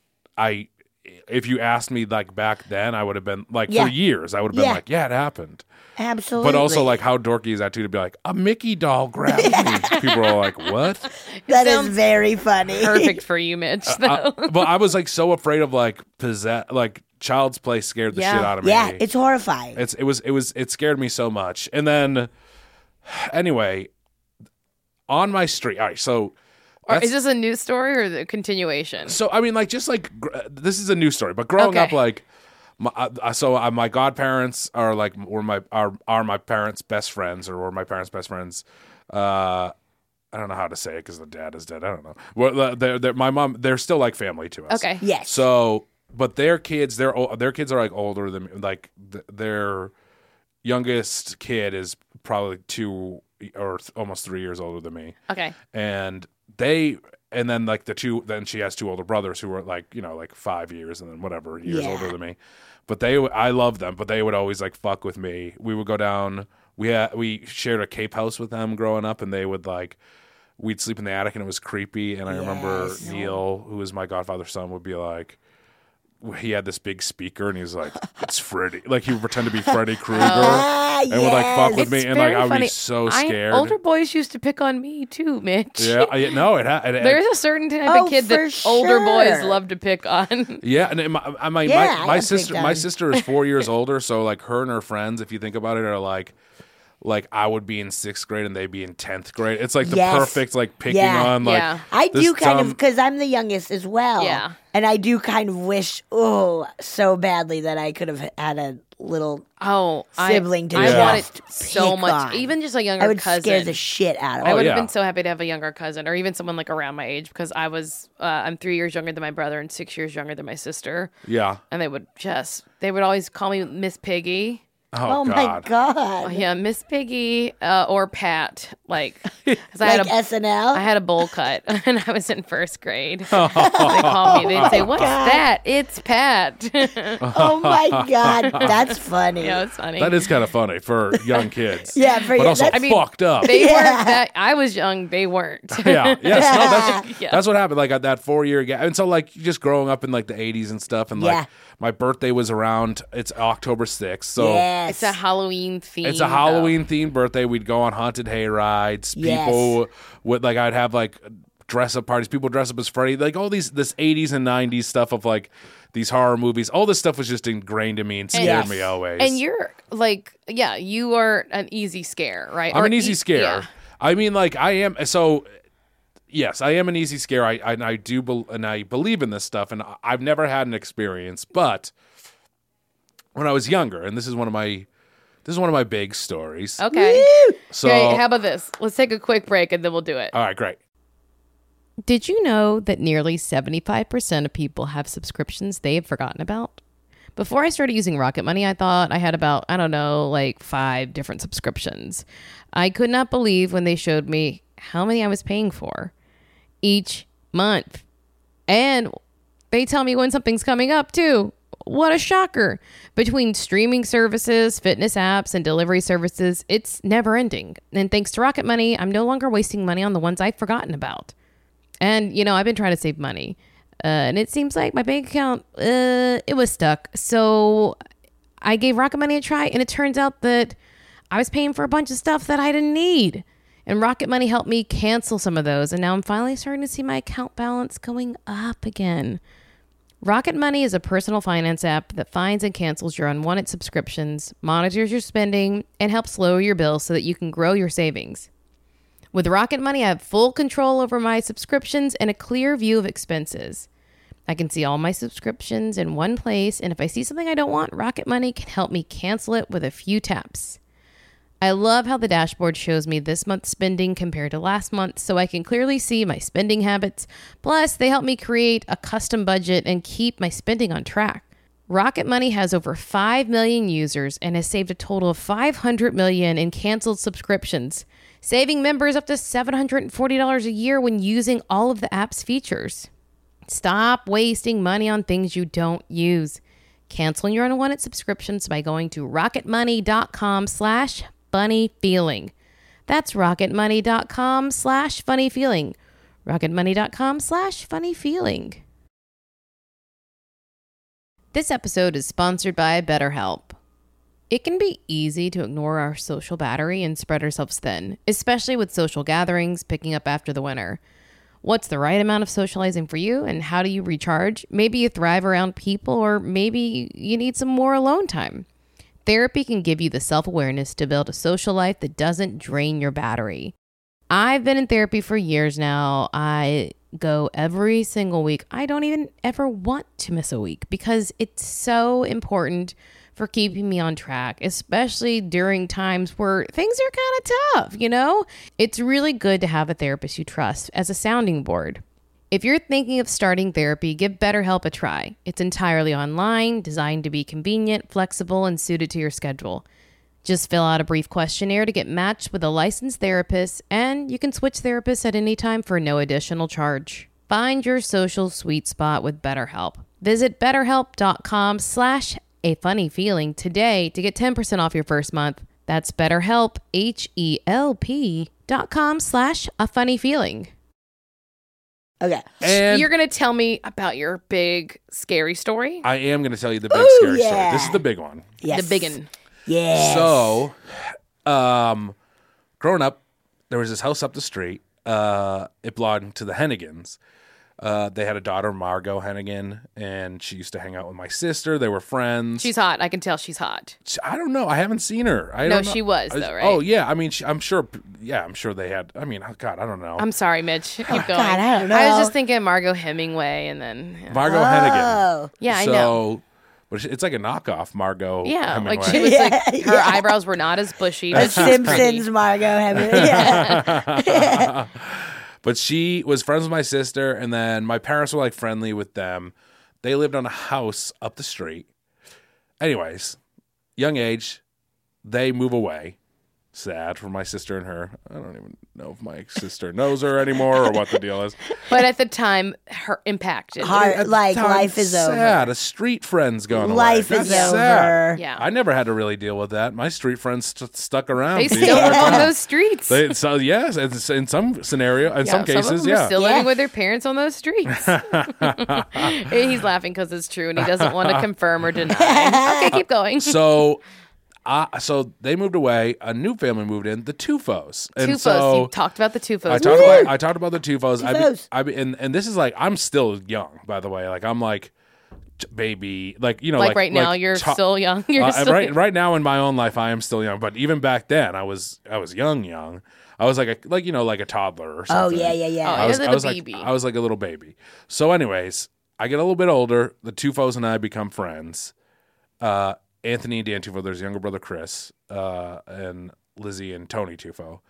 D: if you asked me like back then, I would have been like
C: Yeah.
D: for years, I would have been
C: Yeah.
D: like, yeah, it happened.
C: Absolutely.
D: But also like how dorky is that too to be like a Mickey doll grabbed me? People are like, what?
C: that is
B: sounds
C: very funny.
B: perfect for you, Mitch. Though.
D: But I was like so afraid of like Child's Play scared the
B: Yeah.
D: shit out of me.
C: Yeah, it's horrifying.
D: It scared me so much. And then anyway, on my street. All right, so
B: Or
D: that's-
B: is this a new story or the continuation?
D: so I mean like just like this is a new story, but growing
B: Okay.
D: up like my godparents are like are my parents' best friends or were my parents' best friends. I don't know how to say it because the dad is dead. I don't know. Well, they're my mom. They're still like family to us.
B: Okay.
C: Yes.
D: So, but their kids are like older than like their youngest kid is probably 2 or almost 3 years older than me,
B: Okay.
D: and then like then she has 2 older brothers who are like like 5 years and then whatever years
C: Yeah.
D: older than me. But I love them, but they would always like fuck with me. We would go down. We shared a Cape house with them growing up, and they would like. We'd sleep in the attic, and it was creepy. And I remember
C: Yes.
D: Neil, who was my godfather's son, would be like, he had this big speaker, and he was like, "It's Freddy." Like he would pretend to be Freddy Krueger, and would like fuck with me,
B: It's
D: and like
B: very
D: I would
B: funny.
D: be so scared.
B: Older boys used to pick on me too, Mitch.
D: Yeah, no,
B: There's a certain type
C: Oh,
B: of kid that
C: for
B: older boys
C: sure.
B: love to pick on.
D: Yeah, and my
C: Yeah, I got
D: sister
C: picked
D: my
C: on.
D: sister is 4 years older, so like her and her friends, if you think about it, are like like I would be in 6th grade and they'd be in 10th grade. It's like the
C: Yes.
D: perfect like picking
C: Yeah.
D: on like
B: Yeah.
C: I
D: this
C: do kind
D: dumb-
C: of, because I'm the youngest as well.
B: Yeah.
C: And I do kind of wish, so badly that I could have had a little sibling to
B: I
C: just
B: want it so
C: pick
B: much.
C: on.
B: Even just a younger
C: I would
B: cousin.
C: scare the shit out of
B: I
C: me.
B: would have
D: yeah.
B: been so happy to have a younger cousin, or even someone like around my age, because I'm 3 years younger than my brother and 6 years younger than my sister,
D: Yeah.
B: and they would always call me Miss Piggy.
C: Oh
D: God.
C: my God.
B: Oh, yeah, Miss Piggy or Pat, like because I
C: Like
B: had
C: SNL?
B: I had a bowl cut and I was in 1st grade. They called me. They'd say, "What's that?" It's Pat.
C: Oh my God. That's funny.
B: Yeah, it's funny.
D: That is kind of funny for young kids.
C: Yeah, for
D: but also
C: that's-
D: fucked up.
B: They
C: Yeah.
B: weren't that. I was young. They weren't.
D: Yeah. Yes. No,
B: Yeah.
D: that's what happened. Like at that 4-year gap. And so like just growing up in like the 80s and stuff. And
C: Yeah.
D: like my birthday was around, it's October 6th. So
C: Yes.
B: It's a Halloween theme.
D: it's a Halloween themed birthday. We'd go on haunted hay rides.
C: Yes.
D: People would like, I'd have like dress up parties. People dress up as Freddy. Like all this 80s and 90s stuff of like these horror movies. All this stuff was just ingrained in me and scared
C: Yes.
D: me always.
B: And you're like, yeah, you are an easy scare, right?
D: I'm
B: Or
D: an easy scare.
B: Yeah.
D: I mean, like I am. So, yes, I am an easy scare. I do, and I believe in this stuff. And I've never had an experience, but when I was younger, and this is one of my big stories.
B: Okay.
D: So,
B: Okay, how about this? Let's take a quick break and then we'll do it.
D: all right, great.
B: Did you know that nearly 75% of people have subscriptions they've forgotten about? Before I started using Rocket Money, I thought I had about, like 5 different subscriptions. I could not believe when they showed me how many I was paying for each month. And they tell me when something's coming up too. What a shocker. Between streaming services, fitness apps, and delivery services, it's never ending. And thanks to Rocket Money, I'm no longer wasting money on the ones I've forgotten about. And, I've been trying to save money. And it seems like my bank account, it was stuck. So I gave Rocket Money a try, and it turns out that I was paying for a bunch of stuff that I didn't need. And Rocket Money helped me cancel some of those. And now I'm finally starting to see my account balance going up again. Rocket Money is a personal finance app that finds and cancels your unwanted subscriptions, monitors your spending, and helps lower your bills so that you can grow your savings. With Rocket Money, I have full control over my subscriptions and a clear view of expenses. I can see all my subscriptions in one place, and if I see something I don't want, Rocket Money can help me cancel it with a few taps. I love how the dashboard shows me this month's spending compared to last month, so I can clearly see my spending habits. Plus, they help me create a custom budget and keep my spending on track. Rocket Money has over 5 million users and has saved a total of $500 million in canceled subscriptions, saving members up to $740 a year when using all of the app's features. Stop wasting money on things you don't use. Cancel your unwanted subscriptions by going to rocketmoney.com/funnyfeeling. That's rocketmoney.com/funnyfeeling. rocketmoney.com/funnyfeeling. This episode is sponsored by BetterHelp. It can be easy to ignore our social battery and spread ourselves thin, especially with social gatherings picking up after the winter. What's the right amount of socializing for you, and how do you recharge? Maybe you thrive around people, or maybe you need some more alone time. Therapy can give you the self-awareness to build a social life that doesn't drain your battery. I've been in therapy for years now. I go every single week. I don't even ever want to miss a week because it's so important for keeping me on track, especially during times where things are kind of tough, It's really good to have a therapist you trust as a sounding board. If you're thinking of starting therapy, give BetterHelp a try. It's entirely online, designed to be convenient, flexible, and suited to your schedule. Just fill out a brief questionnaire to get matched with a licensed therapist, and you can switch therapists at any time for no additional charge. Find your social sweet spot with BetterHelp. Visit betterhelp.com/afunnyfeeling today to get 10% off your first month. That's BetterHelp, HELP.com/afunnyfeeling.
C: Okay.
D: And
B: You're going to tell me about your big, scary story?
D: I am going to tell you the big scary story.
C: yeah.
D: This is the big one.
C: Yes.
B: The biggin.
C: Yes.
D: So, growing up, there was this house up the street. It belonged to the Hennigans. They had a daughter, Margot Hennigan, and she used to hang out with my sister. They were friends.
B: She's hot. I can tell she's hot.
D: I don't know. I haven't seen her. I
B: No,
D: don't know.
B: she was, though, right?
D: Oh, yeah. I mean, I'm sure. Yeah, I'm sure they had. I mean, God, I don't know.
B: I'm sorry, Mitch. Keep going.
C: God, I don't know.
B: I was just thinking Margot Hemingway, and then
D: Margot Hennigan.
C: Oh.
B: yeah, I know.
D: But it's like a knockoff, Margot.
B: Yeah,
D: Hemingway.
B: like she was like her eyebrows were not as bushy. But she was
C: Simpsons
B: pretty.
C: Margot Hemingway. Yeah.
D: But she was friends with my sister, and then my parents were like friendly with them. They lived on a house up the street. Anyways, young age, they move away. Sad for my sister and her. I don't even know if my sister knows her anymore or what the deal is.
B: But at the time, her impacted.
C: Hard, like
D: Time,
C: life is
D: sad.
C: over.
D: A street friend's going
C: Life
D: away.
C: is
D: That's
C: over.
D: sad.
B: Yeah.
D: I never had to really deal with that. My street friends stuck around.
B: They still live on those streets.
D: So yes, it's in some scenario, in some
B: Some of
D: cases,
B: them are still
C: Yeah.
B: living with their parents on those streets. He's laughing because it's true, and he doesn't want to confirm or deny. Okay, keep going.
D: So they moved away. A new family moved in, the Tufos. And
B: Tufos.
D: so
B: You talked about the Tufos.
D: I talked about the Tufos.
C: Tufos.
D: And this is like, I'm still young, by the way. Like I'm like baby, like you know,
B: like right now, you're still young. You're still
D: right now in my own life, I am still young. But even back then, I was young. I was like a toddler or
C: Oh,
D: something.
C: yeah.
B: Oh,
D: I was,
B: you're
D: I was
B: the
D: like
B: baby.
D: I was like a little baby. So, anyways, I get a little bit older. The Tufos and I become friends. Anthony and Dan Tufo, there's a younger brother Chris, and Lizzie and Tony Tufo,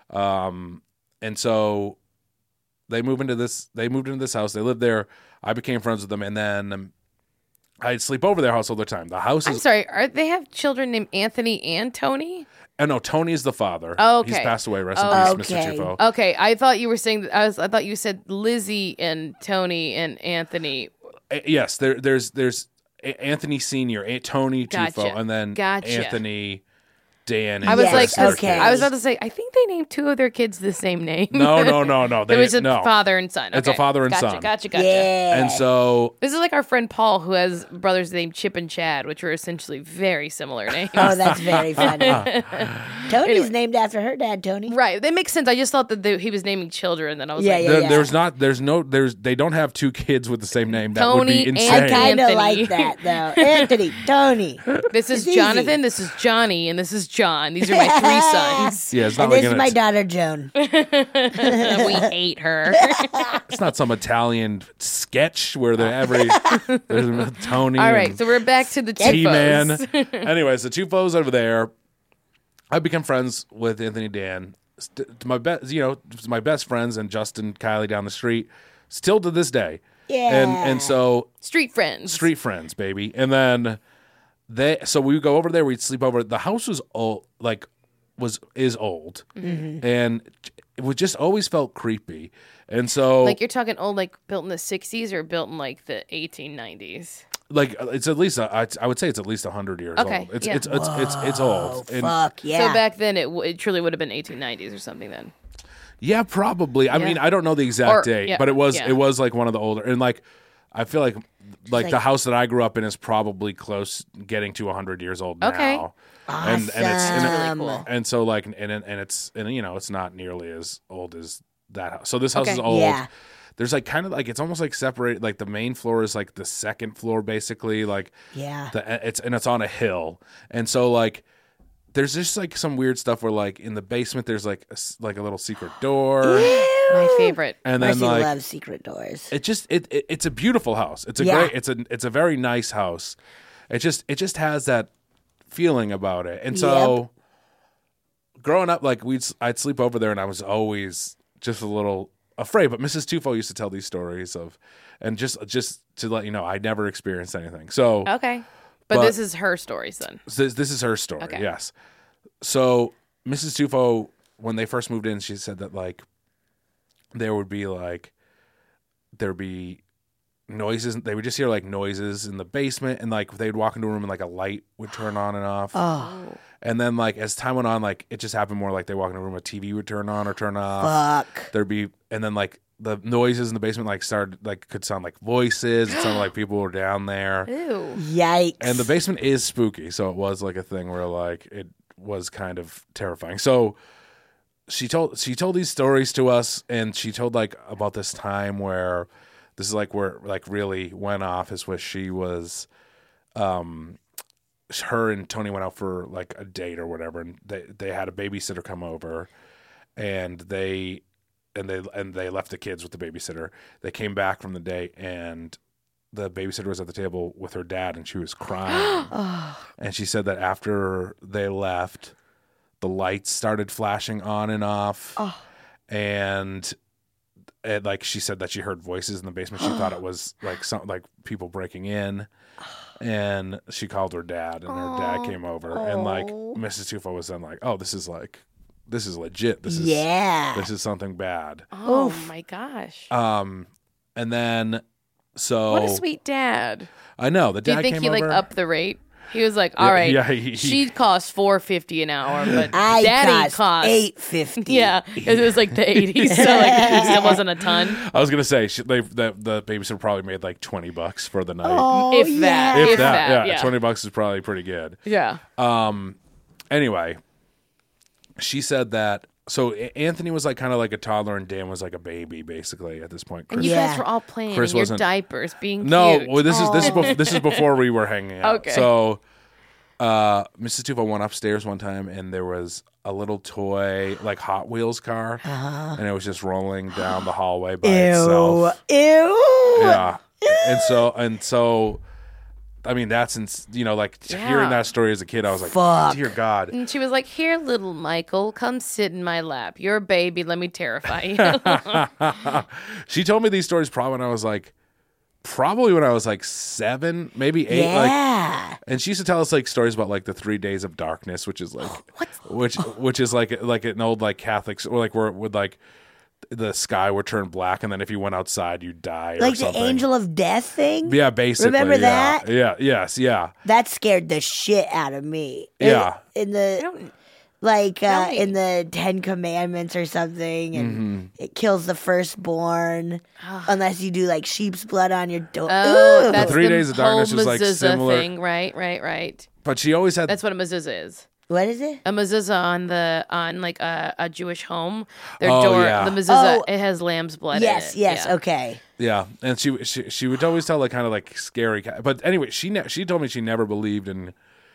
D: and so they moved into this house. They lived there. I became friends with them, and then I'd sleep over their house all the time. The house
B: I'm
D: is.
B: sorry. They have children named Anthony and Tony?
D: And no, Tony is the father.
B: Oh, okay.
D: He's passed away. Rest in peace,
C: Okay.
D: Mr. Tufo.
B: Okay, I thought you were saying I thought you said Lizzie and Tony and Anthony.
D: Yes, there's Anthony Senior, Tony
B: Gotcha.
D: Tufo, and then
B: Gotcha.
D: Anthony, Dan. And
B: I was
C: Yes,
B: like,
D: their
C: okay.
D: kids.
B: I was about to say, I think they named two of their kids the same name.
D: No.
B: It was a father and son.
D: It's a
B: Okay.
D: father and
B: Gotcha,
D: son.
B: Gotcha.
C: Yeah.
D: And so
B: This is like our friend Paul, who has brothers named Chip and Chad, which are essentially very similar names.
C: Oh, that's very funny. Tony's named after her dad, Tony.
B: Right. That makes sense. I just thought that he was naming children, and I was
C: Yeah,
B: like,
C: yeah.
D: they don't have two kids with the same name. That
B: Tony
D: would be
B: and
D: insane.
C: I kind of
B: Anthony.
C: like that, though. Anthony, Tony.
B: this is
C: It's
B: Jonathan,
C: easy.
B: this is Johnny, and this is John. These are my three sons.
D: Yeah, it's not
C: And
D: like
C: this is my daughter, Joan.
B: We hate her.
D: it's not some Italian sketch where there's Tony.
B: All right,
D: and
B: so we're back to the
D: T-Man.
B: Tufos.
D: Anyways, the Tufos over there. I become friends with Anthony Dan. My best friends and Justin, Kylie down the street. Still to this day.
C: Yeah.
D: And so
B: Street friends.
D: street friends, baby. And then so we would go over there. We'd sleep over. The house was old, is old, and it was just always felt creepy. And so
B: Like you're talking old, like built in the 60s or built in like the 1890s.
D: like it's at least I would say it's at least 100 years
B: Okay,
D: old. It's
B: yeah.
D: it's old. And
C: Fuck, yeah.
B: So back then it truly would have been 1890s or something then.
D: yeah, probably. I
B: Yeah.
D: mean, I don't know the exact
B: Or-
D: date,
B: yeah,
D: but it was
B: yeah.
D: like one of the older, and like I feel like
C: like-
D: the house that I grew up in is probably close getting to 100 years old
B: Okay.
D: now. And it's
C: Awesome.
B: Really cool.
D: and so like and you know it's not nearly as old as that house. So this house
B: Okay.
D: is old.
C: Yeah.
D: There's like kind of like it's almost like separated. Like the main floor is like the second floor, basically. Like
C: Yeah.
D: it's on a hill, and so like there's just like some weird stuff where like in the basement there's like a little secret door,
B: My favorite.
D: and then
C: Marcy
D: like
C: loves secret doors.
D: it's a beautiful house. It's a
C: Yeah.
D: great. It's a very nice house. It just has that feeling about it. And so growing up, like I'd sleep over there, and I was always just a little afraid. But Mrs. Tufo used to tell these stories and just to let you know, I never experienced anything. So
B: Okay. But this is her story, son.
D: this is her story.
B: Okay.
D: Yes. So Mrs. Tufo, when they first moved in, she said that like there'd be noises. They would just hear like noises in the basement, and like they'd walk into a room and like a light would turn on and off.
C: Oh,
D: And then like as time went on, like it just happened more like they walk into a room, a TV would turn on or turn off.
C: fuck.
D: There'd be, and then like the noises in the basement like started like could sound like voices. It sounded like people were down there.
B: Ew.
C: Yikes.
D: And the basement is spooky, so it was like a thing where like it was kind of terrifying. So she told these stories to us, and she told like about this time where this is like where like really went off is where she was, her and Tony went out for like a date or whatever, and they had a babysitter come over, and they left the kids with the babysitter. They came back from the date, and the babysitter was at the table with her dad, and she was crying. And she said that after they left, the lights started flashing on and off, and like she said that she heard voices in the basement. She thought it was like like people breaking in. And she called her dad, and her dad came over, and like Mrs. Tufo was then like, "Oh, this is legit. This is something bad."
B: Oh my gosh!
D: And then so
B: what a sweet dad.
D: I know the dad.
B: Do you think
D: came
B: he like
D: over.
B: upped the rate? He was like, "All right, she costs $4.50 an hour, but Daddy cost
C: $8.50."
B: Yeah, it was like the '80s, so like it still wasn't a ton.
D: I was gonna say the babysitter probably made like $20 for the night.
C: Oh,
B: If that, yeah.
D: $20 is probably pretty good.
B: Yeah.
D: Anyway, she said that. So Anthony was like kind of like a toddler, and Dan was like a baby, basically at this point.
B: And you guys were all playing
D: Chris
B: in your
D: wasn't-
B: diapers, being
D: No,
B: cute.
D: well, this is before we were hanging out.
B: Okay.
D: So, Mrs. Tufo went upstairs one time, and there was a little toy like Hot Wheels car, and it was just rolling down the hallway by itself.
C: Ew.
D: Yeah, and so. I mean, that's like hearing that story as a kid, I was like,
C: Fuck.
D: "Dear God!"
B: And she was like, "Here, little Michael, come sit in my lap. You're a baby. Let me terrify you."
D: She told me these stories probably when I was like 7, maybe 8.
C: Yeah.
D: And she used to tell us like stories about like the 3 days of darkness, which is like which is like an old like Catholic or like where it would like the sky would turn black, and then if you went outside, you'd die. Or
C: Like
D: something.
C: the angel of death thing?
D: Yeah, basically.
C: Remember
D: yeah.
C: that?
D: Yeah. Yes. Yeah.
C: That scared the shit out of me.
D: Yeah.
C: In the in the 10 Commandments or something, and it kills the firstborn unless you do like sheep's blood on your door.
B: Oh,
C: Ooh.
B: that's
D: 3
B: the
D: days of darkness
B: whole
D: was, like,
B: mezuzah
D: similar-
B: thing, right.
D: But she always had.
B: That's what a mezuzah is.
C: What is it?
B: A mezuzah on like a Jewish home. Their
D: Oh,
B: door,
D: yeah.
B: the mezuzah,
C: Oh.
B: it has lamb's blood.
C: Yes,
B: in it.
C: yes,
B: Yeah.
C: okay.
D: Yeah, and she would always tell like kind of like scary. But anyway, she told me she never believed in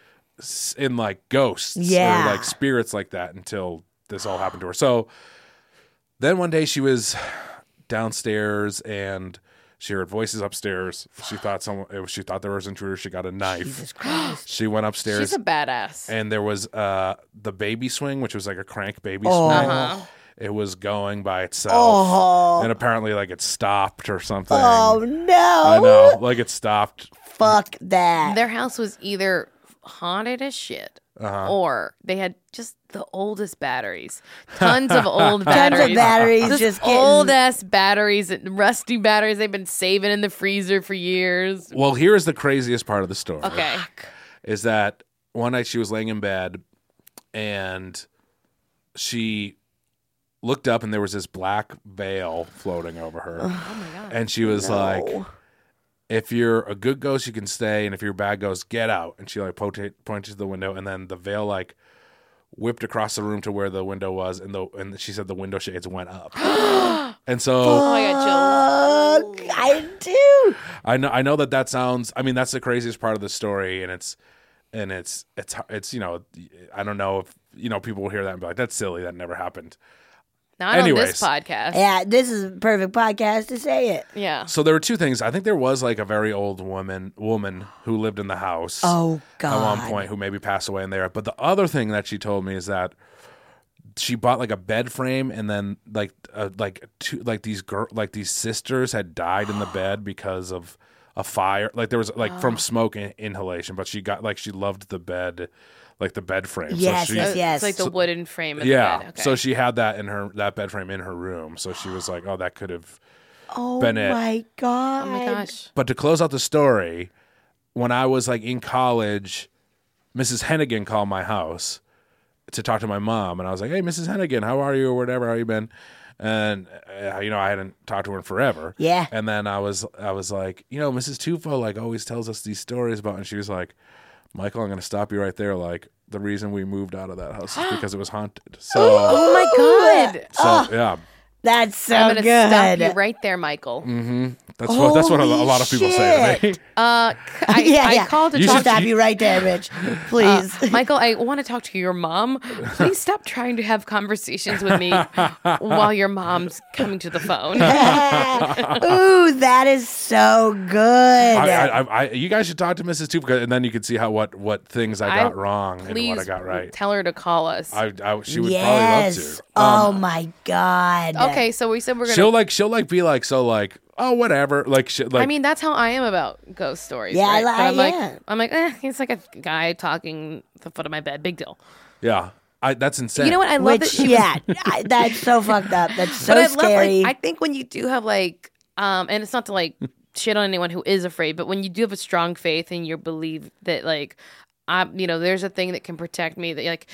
D: like ghosts
C: Yeah.
D: or like spirits like that until this all happened to her. So then one day she was downstairs and she heard voices upstairs. She thought there was intruders. She got a knife.
C: Jesus Christ.
D: She went upstairs.
B: She's a badass.
D: And there was the baby swing, which was like a crank baby
C: Oh.
D: swing.
B: Uh-huh.
D: It was going by itself,
C: Oh.
D: and apparently, like it stopped or something.
C: Oh, no.
D: I know, like it stopped.
C: Fuck that.
B: Their house was either haunted as shit, or they had just the oldest batteries. Tons of old batteries.
C: Tons of batteries just getting-
B: old ass batteries, rusty batteries they've been saving in the freezer for years.
D: Well, here is the craziest part of the story.
B: Okay.
D: Is that one night she was laying in bed, and she looked up, and there was this black veil floating over her.
B: Oh my God.
D: And she was like, if you're a good ghost, you can stay, and if you're a bad ghost, get out. And she like pointed to the window, and then the veil like whipped across the room to where the window was, and she said the window shades went up. And so
B: Oh, I got chills.
C: Fuck, I do.
D: I know that sounds. I mean, that's the craziest part of the story, and it's I don't know if people will hear that and be like, that's silly, that never happened.
B: Not on
D: Anyways.
B: this podcast.
C: Yeah, this is a perfect podcast to say it.
B: Yeah.
D: So there were two things. I think there was like a very old woman who lived in the house.
C: Oh,
D: At
C: God.
D: one point, who maybe passed away in there. But the other thing that she told me is that she bought like a bed frame, and then these sisters had died in the bed because of a fire. Like there was like from smoke inhalation, but she loved the bed, like the bed frame.
C: Yes,
D: so she,
C: yes, yes.
B: It's like the wooden frame in
D: yeah.
B: the bed. Okay.
D: So she had that that bed frame in her room. So she was like, oh, that could have
C: Oh,
D: been it.
C: my God.
B: Oh my gosh.
D: But to close out the story, when I was like in college, Mrs. Hennigan called my house to talk to my mom, and I was like, "Hey, Mrs. Hennigan, how are you?" or whatever. How you been? And I hadn't talked to her in forever.
C: Yeah.
D: And then I was like, Mrs. Tufo like always tells us these stories about, and she was like, "Michael, I'm going to stop you right there. Like the reason we moved out of that house is because it was haunted." So,
B: Oh my God.
D: yeah.
C: That's so
B: I'm gonna
C: good.
B: stop you right there, Michael.
D: That's what a lot of people say to me.
B: I called to
C: You
B: talk
C: should stop
B: to
C: you right there, Mitch. Please.
B: Michael, I want to talk to your mom. Please stop trying to have conversations with me while your mom's coming to the phone.
C: Ooh, that is so good.
D: You guys should talk to Mrs. Tupa, and then you can see what things I got wrong and what I got right.
B: Tell her to call us.
D: She would probably love to.
C: Oh my God.
B: Okay, so we said we're gonna.
D: She'll be like, so like, oh, whatever. Like,
B: I mean, that's how I am about ghost stories.
C: Yeah,
B: right?
C: yeah.
B: I'm like, it's like a guy talking at the foot of my bed. Big deal.
D: yeah, that's insane.
B: You know what? I love that she was.
C: That's so fucked up. That's so
B: But
C: scary.
B: I think when you do have and it's not to like shit on anyone who is afraid, but when you do have a strong faith and you believe that there's a thing that can protect me, that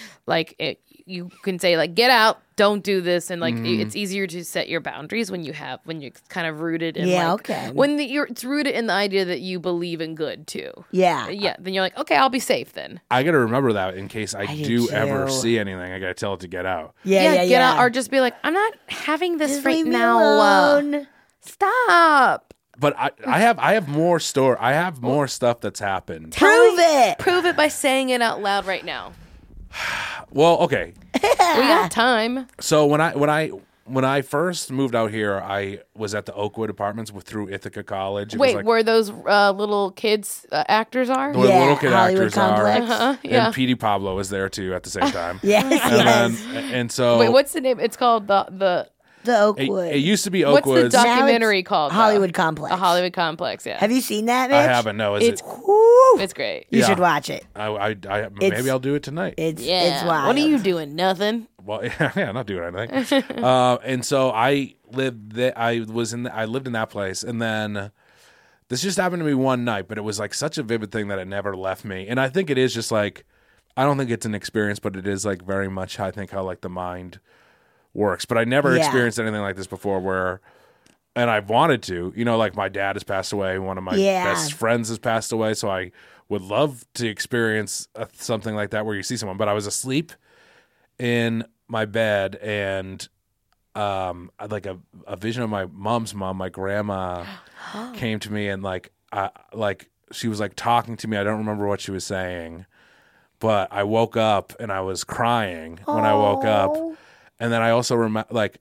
B: you can say like, get out, don't do this, and it's easier to set your boundaries when you're kind of rooted in when it's rooted in the idea that you believe in good too.
C: Yeah.
B: Then you're like, okay, I'll be safe then.
D: I got to remember that in case I do ever see anything. I got to tell it to get out.
B: Get out, or just be like, I'm not having this
C: Just
B: right
C: leave me
B: now.
C: alone.
B: Stop.
D: But I have more stuff that's happened.
C: Prove it.
B: Prove it by saying it out loud right now.
D: Well, okay.
B: We got time.
D: So when I first moved out here, I was at the Oakwood Apartments through Ithaca College.
B: Wait, where those little kids actors are?
D: Where little kid
C: Hollywood
D: actors
C: Complex.
D: are.
B: Yeah.
D: And Petey Pablo was there too at the same time.
C: Yes.
D: And so
B: Wait, what's the name? It's called the
C: Oakwood.
D: it used to be
B: what's the
D: Oakwood's.
B: documentary called?
C: Hollywood Complex.
B: The Hollywood Complex. Yeah.
C: Have you seen that, Mitch?
D: I haven't. No,
C: It's
B: It's great.
C: You
D: Yeah.
C: should watch it.
D: Maybe I'll do it tonight.
C: It's
B: Yeah.
C: wild.
B: What are you doing? Nothing.
D: Well, yeah, not doing anything. And so I lived there. I lived in that place, and then this just happened to me one night. But it was like such a vivid thing that it never left me. And I think it is just like, I don't think it's an experience, but it is like very much I think how like the mind works. But I never experienced anything like this before. And I've wanted to. Like my dad has passed away. One of my best friends has passed away. So I would love to experience something like that where you see someone. But I was asleep in my bed, and like a vision of my mom's mom, my grandma, came to me, and like she was like talking to me. I don't remember what she was saying, but I woke up and I was crying when I woke up, and then I also remember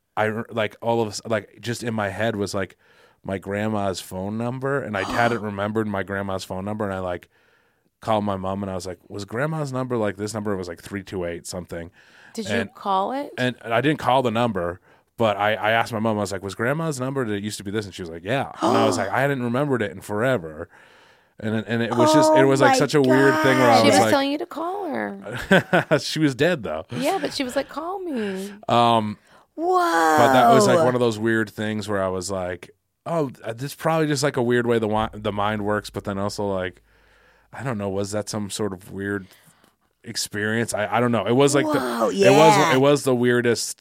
D: all of just in my head was like my grandma's phone number, and I hadn't remembered my grandma's phone number, and I called my mom, and I was like, was grandma's number like this number? It was like 328 something.
B: Did you call it?
D: And I didn't call the number, but I asked my mom, I was like, was grandma's number, did it used to be this? And she was like, yeah. And I was like, I hadn't remembered it in forever. And it was it was like such a weird thing where I
B: She
D: was
B: was
D: like,
B: telling you to call her.
D: she was dead though.
B: Yeah, but she was like, call me.
C: Whoa.
D: But that was like one of those weird things where I was like, oh, this is probably just like a weird way the mind works, but then also like, I don't know, was that some sort of weird experience? I don't know. It was like it was the weirdest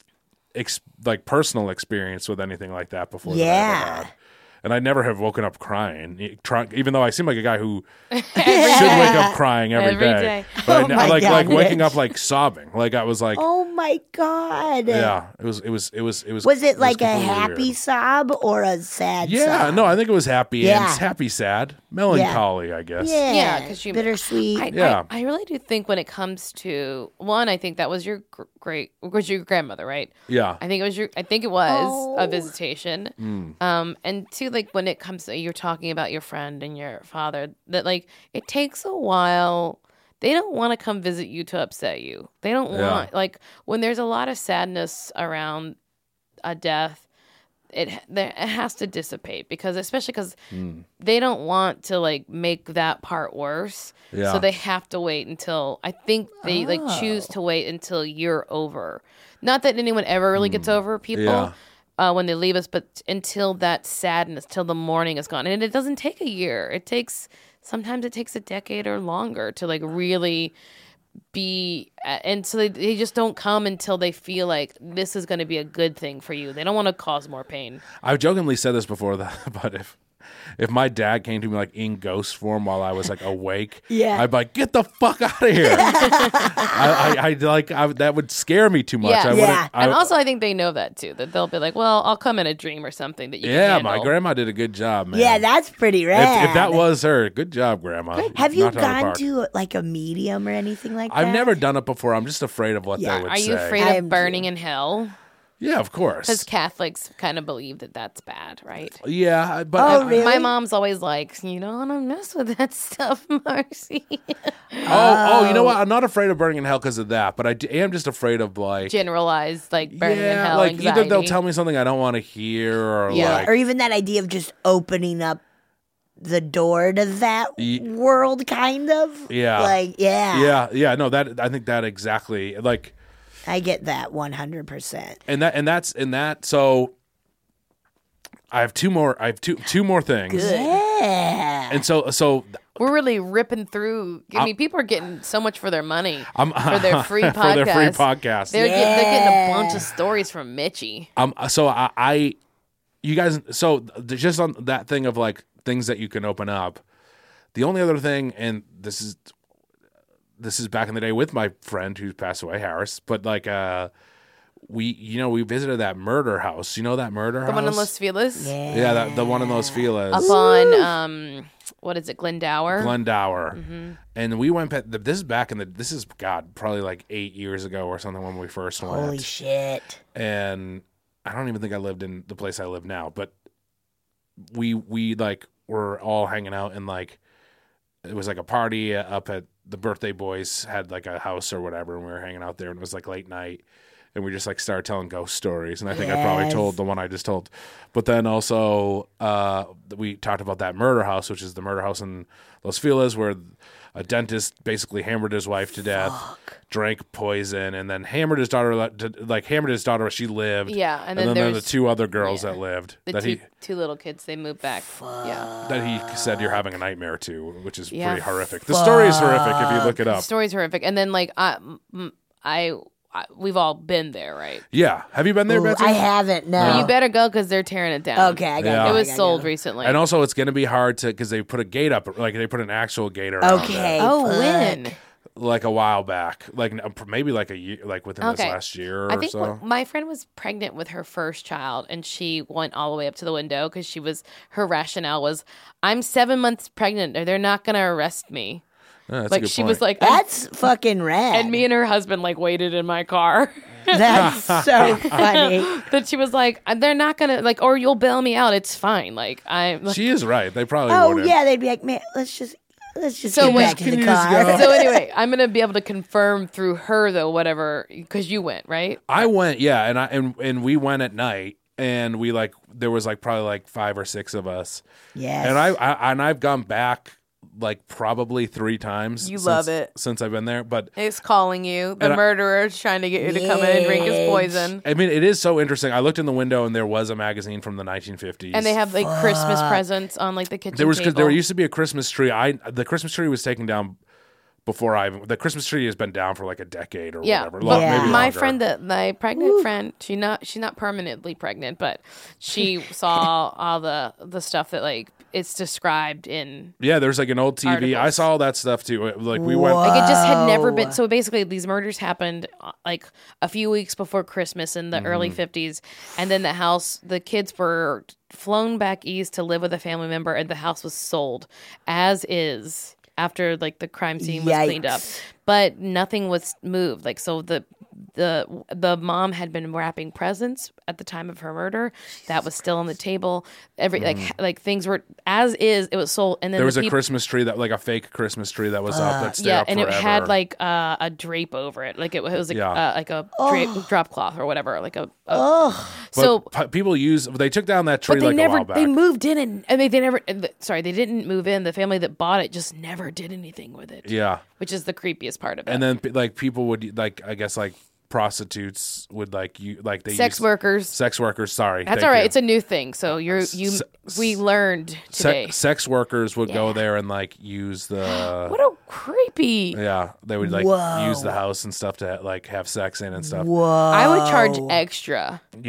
D: personal experience with anything like that before. That I ever had. And I never have woken up crying, even though I seem like a guy who should wake up crying every day. But like waking up like sobbing, like I was like,
C: oh my God.
D: Yeah, it was.
C: Was it like a happy
D: weird.
C: sob or a sad sob?
D: Yeah, no, I think it was happy and happy, sad, melancholy, I guess.
C: Yeah,
B: because
C: bittersweet.
B: I really do think when it comes to one, I think that was your was your grandmother, right?
D: Yeah,
B: I think it was a visitation. And two, like when it comes to you're talking about your friend and your father, that like it takes a while. They don't want to come visit you to upset you. They don't want like when there's a lot of sadness around a death, it has to dissipate especially because they don't want to like make that part worse. Yeah. So they have to wait until I think they like choose to wait until you're over. Not that anyone ever really gets over people when they leave us, but until that sadness, till the mourning is gone. And it doesn't take a year. Sometimes it takes a decade or longer to like really be, and so they just don't come until they feel like this is going to be a good thing for you. They don't want to cause more pain.
D: I've jokingly said this before, but if my dad came to me like in ghost form while I was like awake,
C: Yeah.
D: I'd be like, get the fuck out of here. That would scare me too much.
B: Yeah.
D: I
C: Yeah.
D: wouldn't.
B: And also, I think they know that too. That they'll be like, "Well, I'll come in a dream or something that you."
D: yeah,
B: can
D: my
B: handle.
D: grandma did a good job, man.
C: Yeah, that's pretty rad.
D: if that was her, good job, grandma.
C: Have you
D: Knocked it out of the
C: gone
D: park.
C: to like a medium or anything like that?
D: I've never done it before. I'm just afraid of what
C: Yeah.
D: they would
B: Are
D: say.
B: you afraid
C: I am
B: of burning in hell?
D: Yeah, of course.
B: Because Catholics kind of believe that that's bad, right?
D: Yeah, but
C: Oh, really?
B: My mom's always like, you don't want to mess with that stuff, Marcy.
D: you know what? I'm not afraid of burning in hell because of that, but I am just afraid of like
B: Generalized, like burning in hell
D: like
B: anxiety.
D: either they'll tell me something I don't want to hear, or
B: Yeah.
D: like
C: Or even that idea of just opening up the door to that world, kind of.
D: Yeah.
C: Like, yeah.
D: yeah. No, that I think that exactly like.
C: I get that 100%.
D: And that. So I have two more things.
C: Yeah.
D: And so
B: We're really ripping through. I mean, people are getting so much for their money
D: I'm
B: for their free podcast.
D: for their free podcast.
B: They're getting a bunch of stories from Mitchie.
D: So I you guys. So just on that thing of like things that you can open up. The only other thing, and this is back in the day with my friend who's passed away, Harris. But like we visited that murder house. You know that murder house?
B: The one in Los Feliz?
D: Yeah, the one in Los Feliz.
B: Up on, what is it, Glendower?
D: Glendower.
B: Mm-hmm.
D: And we went, this is God, probably like 8 years ago or something when we first went.
C: Holy shit.
D: And I don't even think I lived in the place I live now, but we like were all hanging out, and like it was like a party up at the birthday boys had like a house or whatever, and we were hanging out there, and it was like late night, and we just like started telling ghost stories, and I think I probably told the one I just told, but then also we talked about that murder house, which is the murder house in Los Feliz where a dentist basically hammered his wife to death, drank poison, and then hammered his daughter. Where she lived.
B: Yeah, and
D: then
B: then
D: there were the
B: there's-
D: two other girls that lived.
B: The two little kids, they moved back. Yeah.
D: That he said you're having a nightmare too, which is
B: Yeah.
D: pretty horrific. The story is horrific if you look it
B: The
D: up.
B: story's horrific. And then, like, we've all been there, right?
D: Yeah, have you been there,
C: Ooh,
D: Betsy?
C: I haven't, no.
B: You better go because they're tearing it down.
C: Okay, I got
D: Yeah.
C: it.
B: It was sold recently.
D: And also, it's going to be hard to because they put a gate up, like they put an actual gate around
C: Okay.
D: it,
B: Oh,
C: fuck.
B: when?
D: like a while back, like maybe like a year, like within this
B: Okay.
D: last year or
B: I think
D: so.
B: my friend was pregnant with her first child, and she went all the way up to the window because her rationale was, I'm 7 months pregnant, or they're not going to arrest me.
D: Yeah, that's a
B: Like,
D: good
B: she
D: point.
B: was like,
C: That's fucking rad.
B: and me and her husband like waited in my car.
C: That's so funny.
B: That she was like, they're not gonna like, or you'll bail me out. It's fine. Like I'm.
D: She is right. They probably
C: Oh,
D: wouldn't.
C: yeah, they'd be like, man, let's just
B: So
C: get
B: when-
C: back to
D: Can
C: the
D: you just
C: car.
D: go?
B: So anyway, I'm gonna be able to confirm through her though, whatever, because you went right.
D: I went, yeah, and we went at night, and we like there was like probably like 5 or 6 of us,
C: Yes.
D: and I've gone back like probably 3 times.
B: You
D: since,
B: love it.
D: since I've been there, but
B: It's calling you. The
D: And I-
B: murderer is trying to get you to come in and drink his
C: Yes.
B: poison.
D: I mean, it is so interesting. I looked in the window, and there was a magazine from the 1950s,
B: And they have like Christmas presents on like the kitchen
D: there was
B: table.
D: there used to be a Christmas tree. The Christmas tree was taken down before the Christmas tree has been down for like a decade or
B: Yeah,
D: whatever.
B: but
C: Yeah.
D: Maybe
B: my
D: longer.
B: friend, my pregnant friend, she's not permanently pregnant, but she saw all the stuff that like it's described in.
D: Yeah, there's like an old TV. I
B: Articles.
D: saw all that stuff too. Like we went.
B: Like it just had never been.
C: Whoa.
B: So basically, these murders happened like a few weeks before Christmas in the early
D: Mm-hmm.
B: 50s, and then the kids were flown back east to live with a family member, and the house was sold as is after like the crime scene was cleaned up,
C: Yikes.
B: but nothing was moved. Like so the mom had been wrapping presents at the time of her murder. That was still on the table. Like things were as is. It was sold, and then
D: There was
B: the
D: a
B: people,
D: Christmas tree like a fake Christmas tree that was up that stayed
B: yeah,
D: up
B: and
D: forever.
B: it had like a drape over it, like it was like,
D: Yeah.
B: like a drop cloth or whatever, like a.
C: Oh,
B: So,
D: people they took down that tree
B: but they
D: like
B: never
D: a while back.
B: they moved in and they never. Sorry, they didn't move in. The family that bought it just never did anything with it.
D: Yeah,
B: which is the creepiest part of it.
D: and then like people would like I guess like prostitutes would like you like they
B: sex
D: used-
B: workers.
D: Sex workers. Sorry,
B: That's
D: thank
B: all right.
D: you.
B: It's a new thing. So we learned today.
D: Sex workers would go
B: Yeah.
D: there and like use the.
B: What a creepy!
D: Yeah, they would like
C: Whoa.
D: use the house and stuff to like have sex in and stuff.
C: whoa.
B: I would charge extra.
D: Yeah,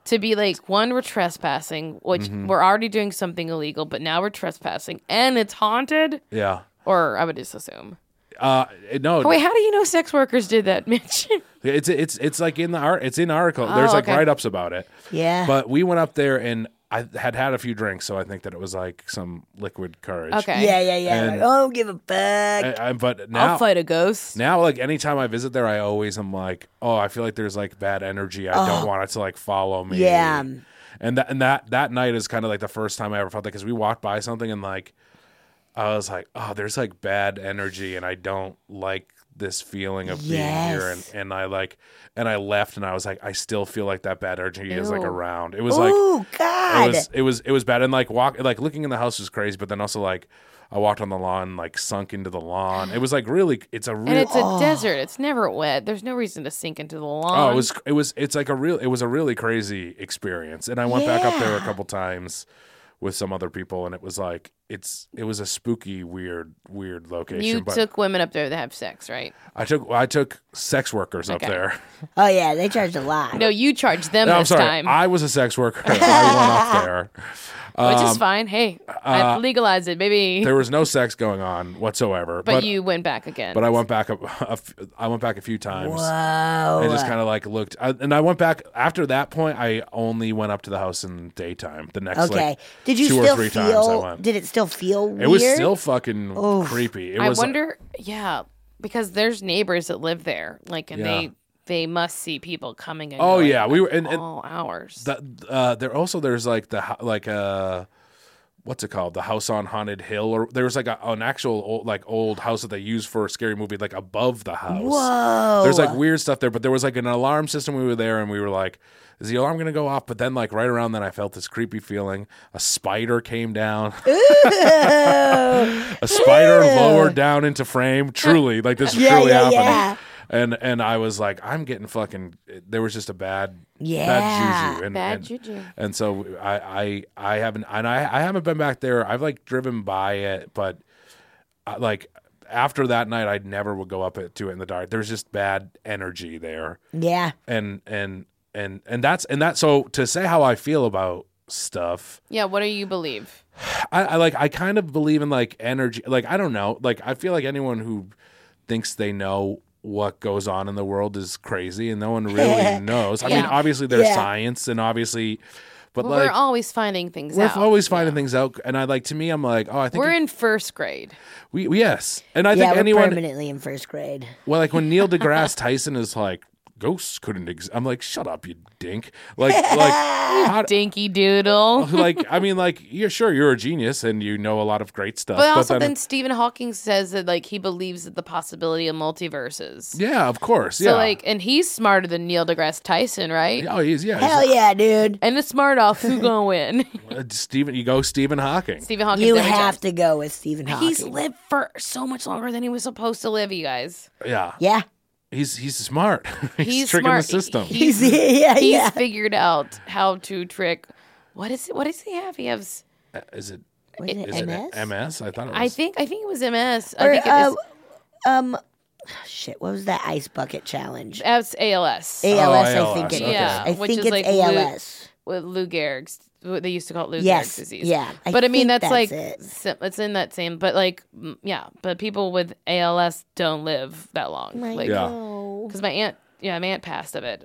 B: to be like, one, we're trespassing, which we're already doing something illegal, but now we're trespassing, and it's haunted.
D: Yeah.
B: Or I would just assume.
D: No.
B: Oh, wait, how do you know sex workers did that, Mitch?
D: It's like in the art. It's in article. There's like write-ups about it.
C: Yeah.
D: But we went up there and I had a few drinks, so I think that it was like some liquid courage.
B: Okay.
C: Yeah.
D: And-
C: Like, oh, don't give a fuck.
D: But now,
B: I'll fight a ghost.
D: now, like anytime I visit there, I always am like, oh, I feel like there's like bad energy. I don't want it to like follow me.
C: Yeah.
D: And that night is kind of like the first time I ever felt that, because we walked by something and like I was like, oh, there's like bad energy, and I don't like this feeling of being here.
C: Yes.
D: And I left, and I was like, I still feel like that bad energy is like
B: Ew.
D: around. It was
C: Oh,
D: like
C: God.
D: it was bad, and like looking in the house was crazy, but then also like I walked on the lawn, like sunk into the lawn. It was like really, it's a real.
B: And it's a desert. It's never wet. There's no reason to sink into the lawn.
D: Oh, it was a really crazy experience. And I went back up there a couple times with some other people, and it was like it was a spooky, weird location.
B: You
D: but
B: took women up there to have sex, right?
D: I took sex workers up
B: Okay.
D: there.
C: Oh, yeah, they charged a lot.
B: No, you charged them
D: No, I'm
B: this
D: sorry.
B: time,
D: I was a sex worker. I went up there.
B: which is fine. Hey, I've legalized it, baby.
D: There was no sex going on whatsoever.
B: But you went back again.
D: But I went back I went back a few times.
C: Whoa.
D: And just kind of like looked, and I went back after that point. I only went up to the house in daytime. The next
C: Okay. Did you
D: 2 or
C: still
D: 3 times I
C: feel?
D: went.
C: Did it still feel weird?
D: It was still fucking creepy. It
B: I
D: was.
B: wonder, yeah, because there's neighbors that live there, like, and
D: Yeah.
B: they must see people coming and
D: Oh
B: going
D: yeah, we were and
B: all hours.
D: there's like what's it called? The House on Haunted Hill, or there was like an actual old house that they used for a scary movie, like above the house.
C: Whoa.
D: There's like weird stuff there, but there was like an alarm system. We were there and we were like, is the alarm going to go off? But then like right around then I felt this creepy feeling. A spider came down. A spider lowered down into frame. Truly, like this truly happened.
C: Yeah.
D: And I was like, I'm getting fucking. There was just a bad
C: Yeah.
D: juju.
B: Bad juju.
D: And so I haven't been back there. I've like driven by it, but like after that night, I never would go up to it in the dark. There's just bad energy there.
C: Yeah.
D: And that's so to say how I feel about stuff.
B: Yeah, what do you believe?
D: I kind of believe in like energy. Like I don't know. Like I feel like anyone who thinks they know what goes on in the world is crazy, and no one really knows. I mean,
B: Yeah.
D: obviously there's
C: Yeah.
D: science, and obviously, but
B: Well,
D: like
B: we're always finding things
D: we're
B: out.
D: always finding things out. And I like to me, I'm like, oh, I think
B: We're in first grade.
D: we yes, and I
C: Yeah,
D: think
C: we're
D: anyone.
C: permanently in first grade.
D: Well, like when Neil deGrasse Tyson is like, ghosts couldn't exist. I'm like, shut up, you dink. Like, how,
B: Dinky doodle.
D: like, I mean, like, you're a genius and you know a lot of great stuff.
B: But also, then Stephen Hawking says that like he believes that the possibility of multiverses.
D: yeah, of course,
B: So
D: yeah.
B: like, and he's smarter than Neil deGrasse Tyson, right?
D: Oh, he's
C: Hell yeah, dude.
B: And the smart off, who gonna win?
D: Stephen, you go Stephen Hawking.
B: Stephen Hawking.
C: You have to go with Stephen Hawking.
B: He's lived for so much longer than he was supposed to live, you guys.
D: Yeah,
C: Yeah.
D: he's smart.
B: He's
D: tricking
B: smart.
D: the system.
C: He's
B: He's figured out how to trick. What is it? What does he have? He has.
D: Is it
C: Was it
D: is
C: MS?
D: it MS? I thought it was.
B: I think it was MS. I
C: Or,
B: think it is.
C: shit, what was that ice bucket challenge?
B: That's ALS.
C: ALS,
D: ALS,
C: I think it is.
D: okay.
B: Yeah,
C: I
B: which
C: think
B: is
C: it's
B: like
C: ALS.
B: with Lou Gehrig's. They used to call it Lou
C: Yes,
B: Gehrig's disease.
C: yeah, I
B: But I mean,
C: think
B: that's like
C: that's
B: it's in that same. But like, yeah. But people with ALS don't live that long. Like,
D: Yeah.
B: because my aunt passed of it.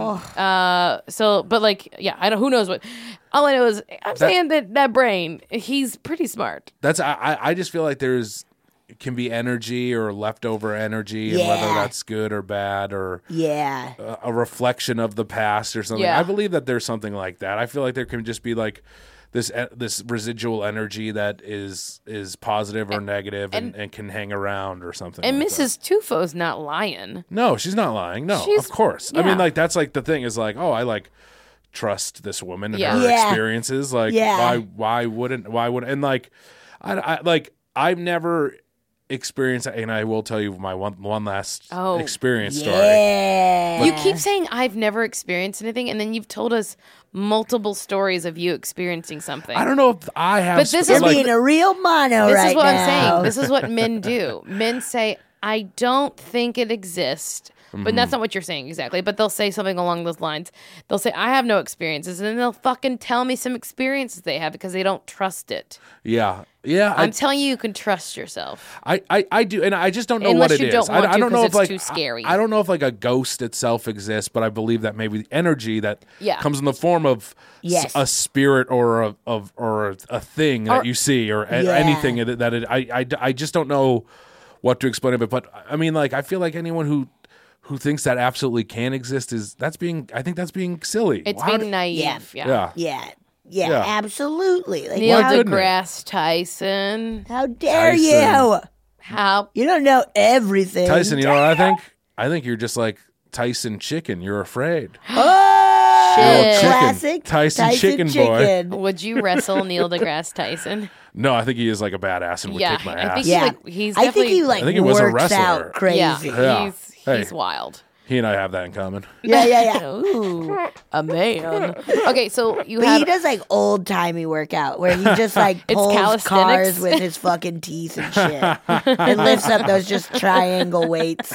B: So, but like, yeah, I don't. Who knows what? All I know is I'm saying that brain. He's pretty smart.
D: That's I just feel like there's can be energy or leftover energy, and whether
C: Yeah.
D: that's good or bad or
C: Yeah.
D: a reflection of the past or something.
B: Yeah.
D: I believe that there's something like that. I feel like there can just be like this residual energy that is positive or negative and can hang around or something.
B: And
D: like
B: Mrs. Tufo's not lying.
D: that. No, she's not lying. No,
B: She's-
D: of course. I
B: yeah.
D: mean, like that's like the thing is like, oh, I like trust this woman and
B: Yeah.
D: her
C: Yeah.
D: experiences. Like,
C: Yeah.
D: why wouldn't and like, I like I've never experienced, and I will tell you my one last
B: Oh,
D: experience story.
C: Yeah.
B: You keep saying I've never experienced anything, and then you've told us multiple stories of you experiencing something.
D: I don't know if I have.
B: But this
C: You're
B: is
D: like,
C: being a real mono
B: This
C: right
B: is what
C: now.
B: I'm saying. This is what men do. Men say, I don't think it exists. But that's not what you're saying exactly. But they'll say something along those lines. They'll say, I have no experiences. And then they'll fucking tell me some experiences they have because they don't trust it.
D: Yeah. Yeah.
B: I'm telling you can trust yourself.
D: I do. And I just don't know
B: Unless
D: what it
B: you
D: is.
B: don't want
D: I don't
B: to
D: know
B: 'cause
D: if
B: it's
D: like
B: too scary.
D: I don't know if like a ghost itself exists, but I believe that maybe the energy that
B: Yeah.
D: comes in the form of
C: Yes.
D: a spirit or a thing that you see or anything I just don't know what to explain of it. But I mean, like, I feel like anyone who thinks that absolutely can exist I think that's being silly.
B: It's
D: How
B: being naive.
D: Yeah.
C: Yeah, absolutely. Like,
B: Neil
D: My goodness.
B: deGrasse Tyson.
C: how dare
D: Tyson.
C: you?
B: How?
C: You don't know everything.
D: Tyson, you know what I think? I think you're just like Tyson Chicken. You're afraid.
C: Oh,
B: Shit.
C: classic
D: Tyson Chicken boy.
B: Would you wrestle Neil deGrasse Tyson?
D: No, I think he is like a badass and would
B: Yeah,
D: kick my
B: I
D: ass.
B: think
C: Yeah,
B: he's
C: I think
B: definitely.
C: he like
D: I think he was a
C: works
D: wrestler.
C: out crazy.
B: Yeah,
D: Yeah.
B: he's
D: Hey.
B: wild.
D: He and I have that in common.
C: Yeah.
B: Ooh, a man. Okay, so you
C: But
B: have.
C: he does like old timey worworkout where he just like
B: It's
C: pulls
B: calisthenics.
C: cars with his fucking teeth and shit, and lifts up those just triangle weights.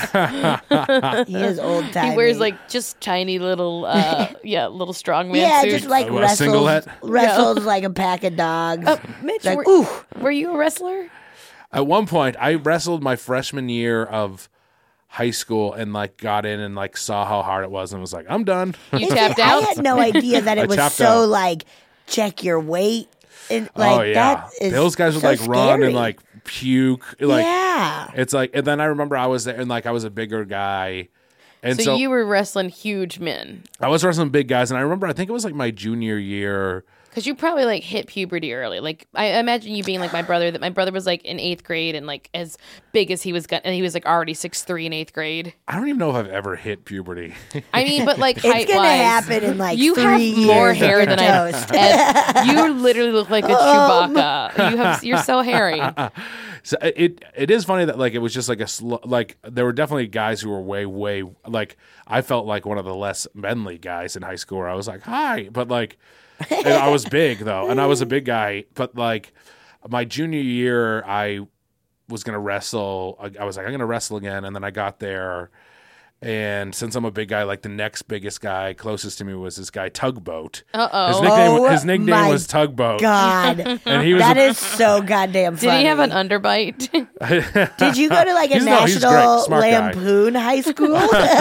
C: He is old timey.
B: He wears like just tiny little, little strongman
C: yeah,
B: suits.
C: just like
D: A singlet?
C: wrestles like a pack of dogs.
B: Mitch,
C: like,
B: were,
C: ooh.
B: were you a wrestler?
D: At one point, I wrestled my freshman year of high school and like got in and like saw how hard it was and was like, I'm done.
B: You tapped out.
C: I had no idea that
D: I
C: it was
D: tapped
C: so
D: out.
C: like check your weight and like
D: oh yeah,
C: that is
D: those guys would
C: so
D: like run
C: scary.
D: and like puke. Like
C: yeah.
D: it's like, and then I remember I was there and like I was a bigger guy. And
B: So you were wrestling huge men.
D: I was wrestling big guys, and I remember I think it was like my junior year.
B: Because you probably like hit puberty early. Like I imagine you being like my brother. That my brother was like in 8th grade and like as big as he was, and he was like already 6'3" in 8th grade.
D: I don't even know if I've ever hit puberty.
B: I mean, but like
C: It's
B: height
C: gonna
B: wise,
C: happen in like
B: you
C: 3
B: have
C: years.
B: more
C: of
B: hair than I.
C: toast.
B: Ed, you literally look like a Chewbacca. You're so hairy.
D: So it is funny that like it was just like like there were definitely guys who were way like I felt like one of the less manly guys in high school where I was like hi, but like and I was big though, and I was a big guy, but like my junior year I was gonna wrestle. I was like I'm gonna wrestle again, and then I got there. And since I'm a big guy, like the next biggest guy closest to me was this guy Tugboat. His nickname
C: my
D: was Tugboat.
C: God,
D: And he was
C: that is so goddamn funny.
B: Did he have an underbite?
C: Did you go to like a
D: He's
C: National
D: great. Smart guy.
C: Lampoon high school?
B: No,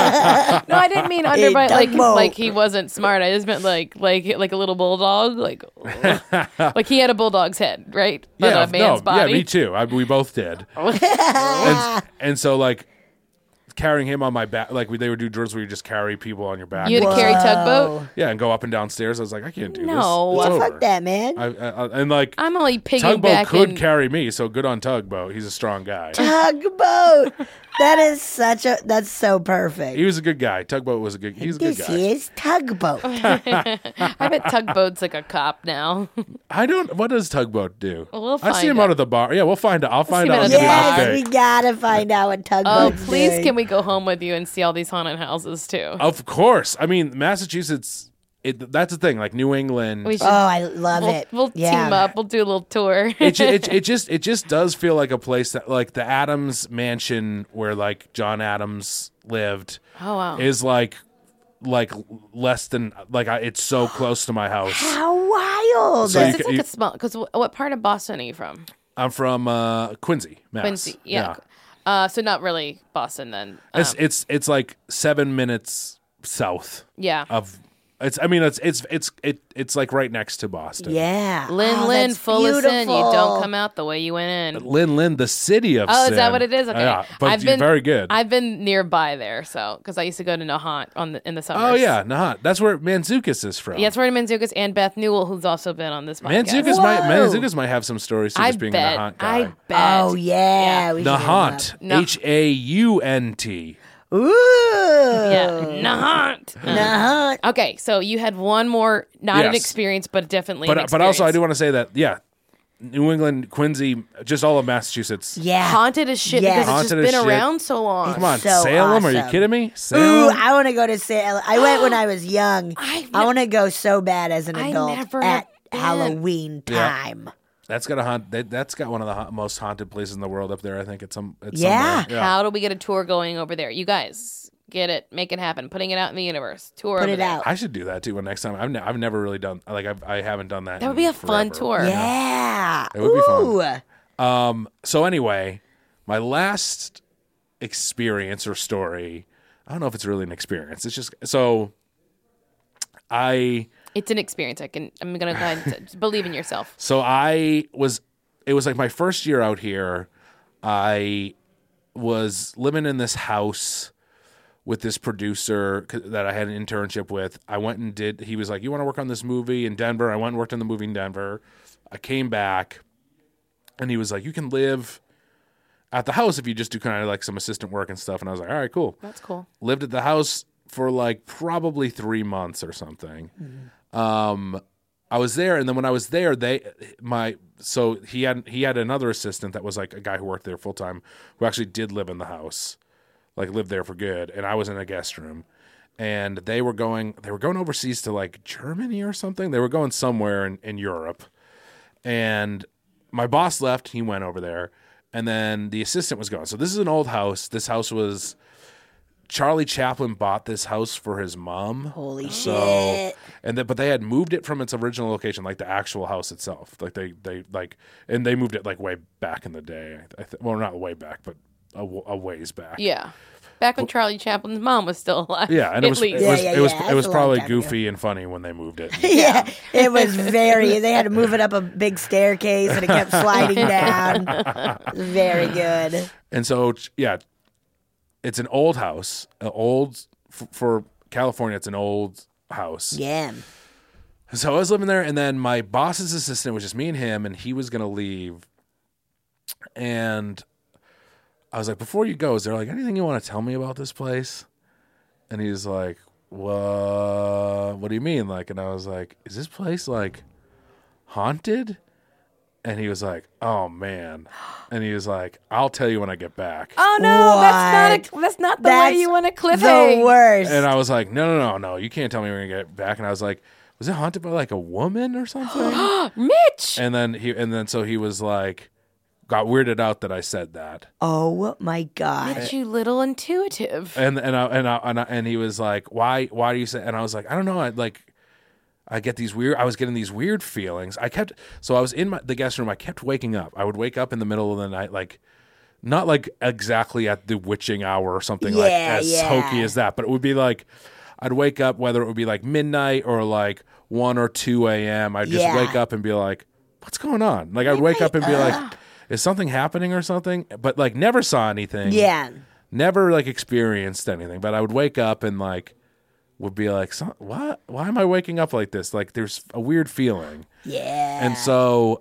B: I didn't mean underbite
C: Tugboat.
B: like he wasn't smart. I just meant like a little bulldog, like he had a bulldog's head, right? But a man's body.
D: Yeah, me too. We both did. and so like carrying him on my back, like they would do drills where you just carry people on your back.
B: You had to carry Tugboat.
D: Yeah, and go up and down stairs. I was like, I can't do
B: No.
D: this. It's over.
C: Fuck that, man.
D: And like
B: I'm only
D: Tugboat
B: piggybacking.
D: could carry me, so good on Tugboat. He's a strong guy.
C: Tugboat. That's so perfect.
D: He was a good guy. Tugboat was he's a good
C: This
D: guy.
C: is Tugboat.
B: I bet Tugboat's like a cop now.
D: What does Tugboat do?
B: We'll
D: I see
B: find
D: him
B: out.
D: out of the bar. Yeah, we'll find out. I'll find
B: him
D: out.
B: at
D: and
B: the
D: give you an
B: bar.
C: Yes,
D: update.
C: we gotta find out what
B: Oh,
C: Tugboat's
B: please,
C: doing.
B: can we go home with you and see all these haunted houses too?
D: Of course. I mean, Massachusetts, that's the thing. Like New England,
B: We should.
C: Oh, I love
B: we'll
C: it.
B: we'll
C: Yeah.
B: team up. We'll do a little tour.
D: it just does feel like a place that like the Adams mansion where like John Adams lived
B: Oh wow.
D: is like less than it's so close to my house.
C: How wild.
D: So you
B: It's like a small. Because what part of Boston are you from?
D: I'm from Quincy, Mass.
B: Quincy. Yeah. So not really Boston then.
D: It's like 7 minutes south
B: Yeah.
D: of it's like right next to Boston.
C: Yeah.
B: Lynn,
C: Oh,
B: Lynn,
C: that's
B: full of sin. You
C: beautiful.
B: don't come out the way you went in.
D: Lynn, the city of
B: Oh,
D: sin.
B: is that what it is? Okay.
D: Yeah, but very good.
B: I've been nearby there, so because I used to go to Nahant in the summers.
D: Oh yeah, Nahant. That's where Manzukis is from.
B: Yeah, that's where Manzukis and Beth Newell, who's also been on this podcast.
C: Whoa.
D: Manzukis might have some stories to
B: I
D: just being
B: bet.
D: a Nahant guy.
B: I bet.
C: Oh, yeah. We should hit him
D: Nahant.
C: up.
B: No.
D: Haunt.
C: Ooh.
B: Yeah, Nahant.
C: Nahant.
B: Okay, so you had one more, not an
D: Yes.
B: experience, but definitely. an
D: But also I
B: experience.
D: do want to say that New England, Quincy, just all of Massachusetts.
C: Yeah.
B: haunted as shit
C: Yes.
B: because it's
D: Haunted
B: just
D: as
B: been
D: shit.
B: around so long.
D: Come on,
C: So
D: Salem? Are you
C: awesome.
D: kidding me?
C: Ooh,
D: Salem?
C: I want to go to Salem. I went when I was young.
B: I've
C: I want to go so bad as an
B: I
C: adult
B: never
C: at
B: have been.
C: Halloween
D: Yeah.
C: time.
D: That's got that's got one of the most haunted places in the world up there. I think it's
C: Yeah.
D: somewhere.
B: How do we get a tour going over there? You guys get it, make it happen, putting it out in the universe. Tour
C: Put
B: over
C: it
B: there.
C: out.
D: I should do that too. Next time, I've never really done I haven't done that.
B: That would
D: in
B: be a fun
D: forever.
B: tour.
C: Yeah.
D: It would be fun.
C: Ooh.
D: So anyway, my last experience or story. I don't know if it's really an experience. It's just so.
B: It's an experience. I'm gonna go ahead and believe in yourself.
D: So it was like my first year out here. I was living in this house with this producer that I had an internship with. I went and he was like, you want to work on this movie in Denver? I went and worked on the movie in Denver. I came back and he was like, you can live at the house if you just do kind of like some assistant work and stuff. And I was like, all right, cool.
B: That's cool.
D: Lived at the house for like probably 3 months or something. I was there, and then when I was there, he had another assistant that was like a guy who worked there full time, who actually did live in the house, like lived there for good, and I was in a guest room, and they were going overseas to like Germany or something. They were going somewhere in Europe, and my boss left. He went over there, and then the assistant was gone. So this is an old house. This house was. Charlie Chaplin bought this house for his mom.
C: Holy shit.
D: But they had moved it from its original location, like the actual house itself. Like they moved it like way back in the day. Well, not way back, but a ways back.
B: Yeah. Back when Charlie Chaplin's mom was still alive.
D: Yeah, and it was
C: That's a
D: probably
C: long time
D: goofy and funny when they moved it.
C: Yeah, it was very. They had to move it up a big staircase, and it kept sliding down. It was very good.
D: And so, yeah, it's an old house. For California, it's an old house.
C: Yeah.
D: So I was living there, and then my boss's assistant was just me and him, and he was going to leave. And I was like, before you go, is there like anything you want to tell me about this place? And he's like, what do you mean? Like, and I was like, is this place like haunted? And he was like, oh man. And he was like, I'll tell you when I get back.
B: Oh no, that's not the way you want to cliff
C: the worst.
D: And I was like, no, you can't tell me when I get back. And I was like, was it haunted by like a woman or something?
B: Mitch.
D: And then so he was like, got weirded out that I said that.
C: Oh my god.
B: Mitch, you little intuitive.
D: And he was like, why do you say? And I was like, I don't know. I was getting these weird feelings. I was in the guest room. I kept waking up. I would wake up in the middle of the night, like not like exactly at the witching hour or something like as hokey as that, but it would be like I'd wake up, whether it would be like midnight or like 1 or 2 a.m. I'd just wake up and be like, what's going on? Like I'd wake up and be like, is something happening or something? But like never saw anything.
C: Yeah.
D: Never like experienced anything. But I would wake up and like would be like, what? Why am I waking up like this? Like there's a weird feeling.
C: Yeah.
D: And so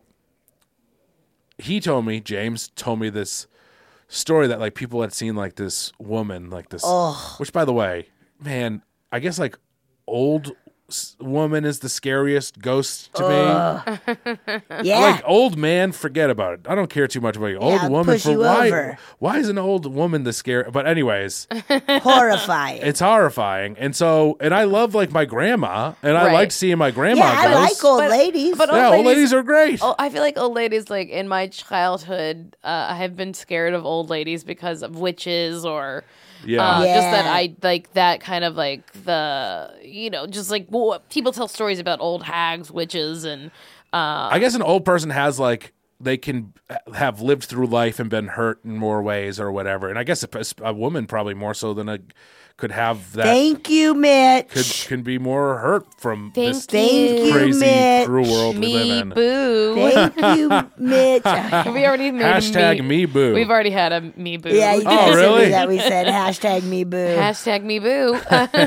D: James told me this story that like people had seen like this woman, like this, which by the way, man, I guess like old woman is the scariest ghost to me.
C: Yeah.
D: Like old man, forget about it. I don't care too much about you. Old woman,
C: push you over.
D: Why is an old woman the scary? But anyways,
C: Horrifying.
D: it's horrifying. And I love like my grandma, and I
B: Right.
D: liked seeing my grandma.
C: Yeah, I
D: ghosts.
C: like old ladies.
B: But
D: Old ladies are great.
B: Oh, I feel like old ladies, like in my childhood, I have been scared of old ladies because of witches or just that I like that kind of like just like people tell stories about old hags, witches, and
D: I guess an old person has like they can have lived through life and been hurt in more ways or whatever. And I guess a woman probably more so than could have that.
C: Thank you, Mitch.
D: Can be more hurt from this
C: Thank you,
D: crazy,
C: Mitch.
D: cruel world we live
B: me
D: in.
B: boo.
C: Thank you, Mitch.
B: We already made
D: Hashtag me boo.
B: We've already had a me boo.
C: Yeah, you
D: Oh,
C: guys
D: really?
C: knew that we said hashtag me boo.
B: Hashtag me boo.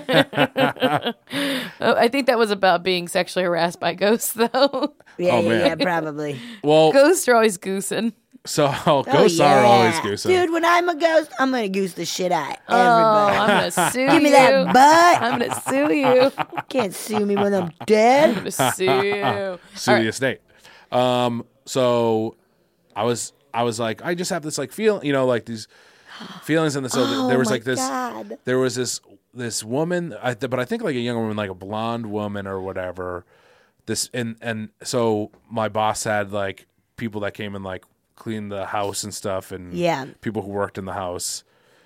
B: I think that was about being sexually harassed by ghosts, though.
C: Yeah,
D: man.
C: probably.
D: Well,
B: Ghosts are always goosing.
D: so ghosts are always goosing.
C: Dude, when I'm a ghost, I'm going to goose the shit out of
B: Oh,
C: everybody.
B: I'm gonna sue
C: Give me
B: you.
C: that butt.
B: I'm gonna sue you.
C: Can't sue me when I'm
B: I'm
C: dead.
B: gonna sue you.
D: Sue the estate. So I was like, I just have this like feeling, like these feelings, and so there was
C: my
D: like this.
C: God.
D: There was this woman, but I think like a young woman, like a blonde woman or whatever. And so my boss had like people that came and like cleaned the house and stuff, and people who worked in the house.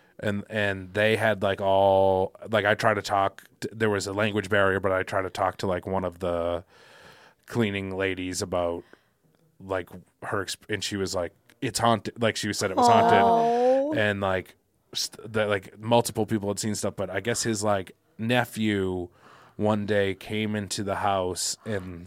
D: And they had like all like I tried to talk. There was a language barrier, but I tried to talk to like one of the cleaning ladies about like her, and she was like, "It's haunted." Like she said, it was haunted, and like that like multiple people had seen stuff. But I guess his like nephew one day came into the house and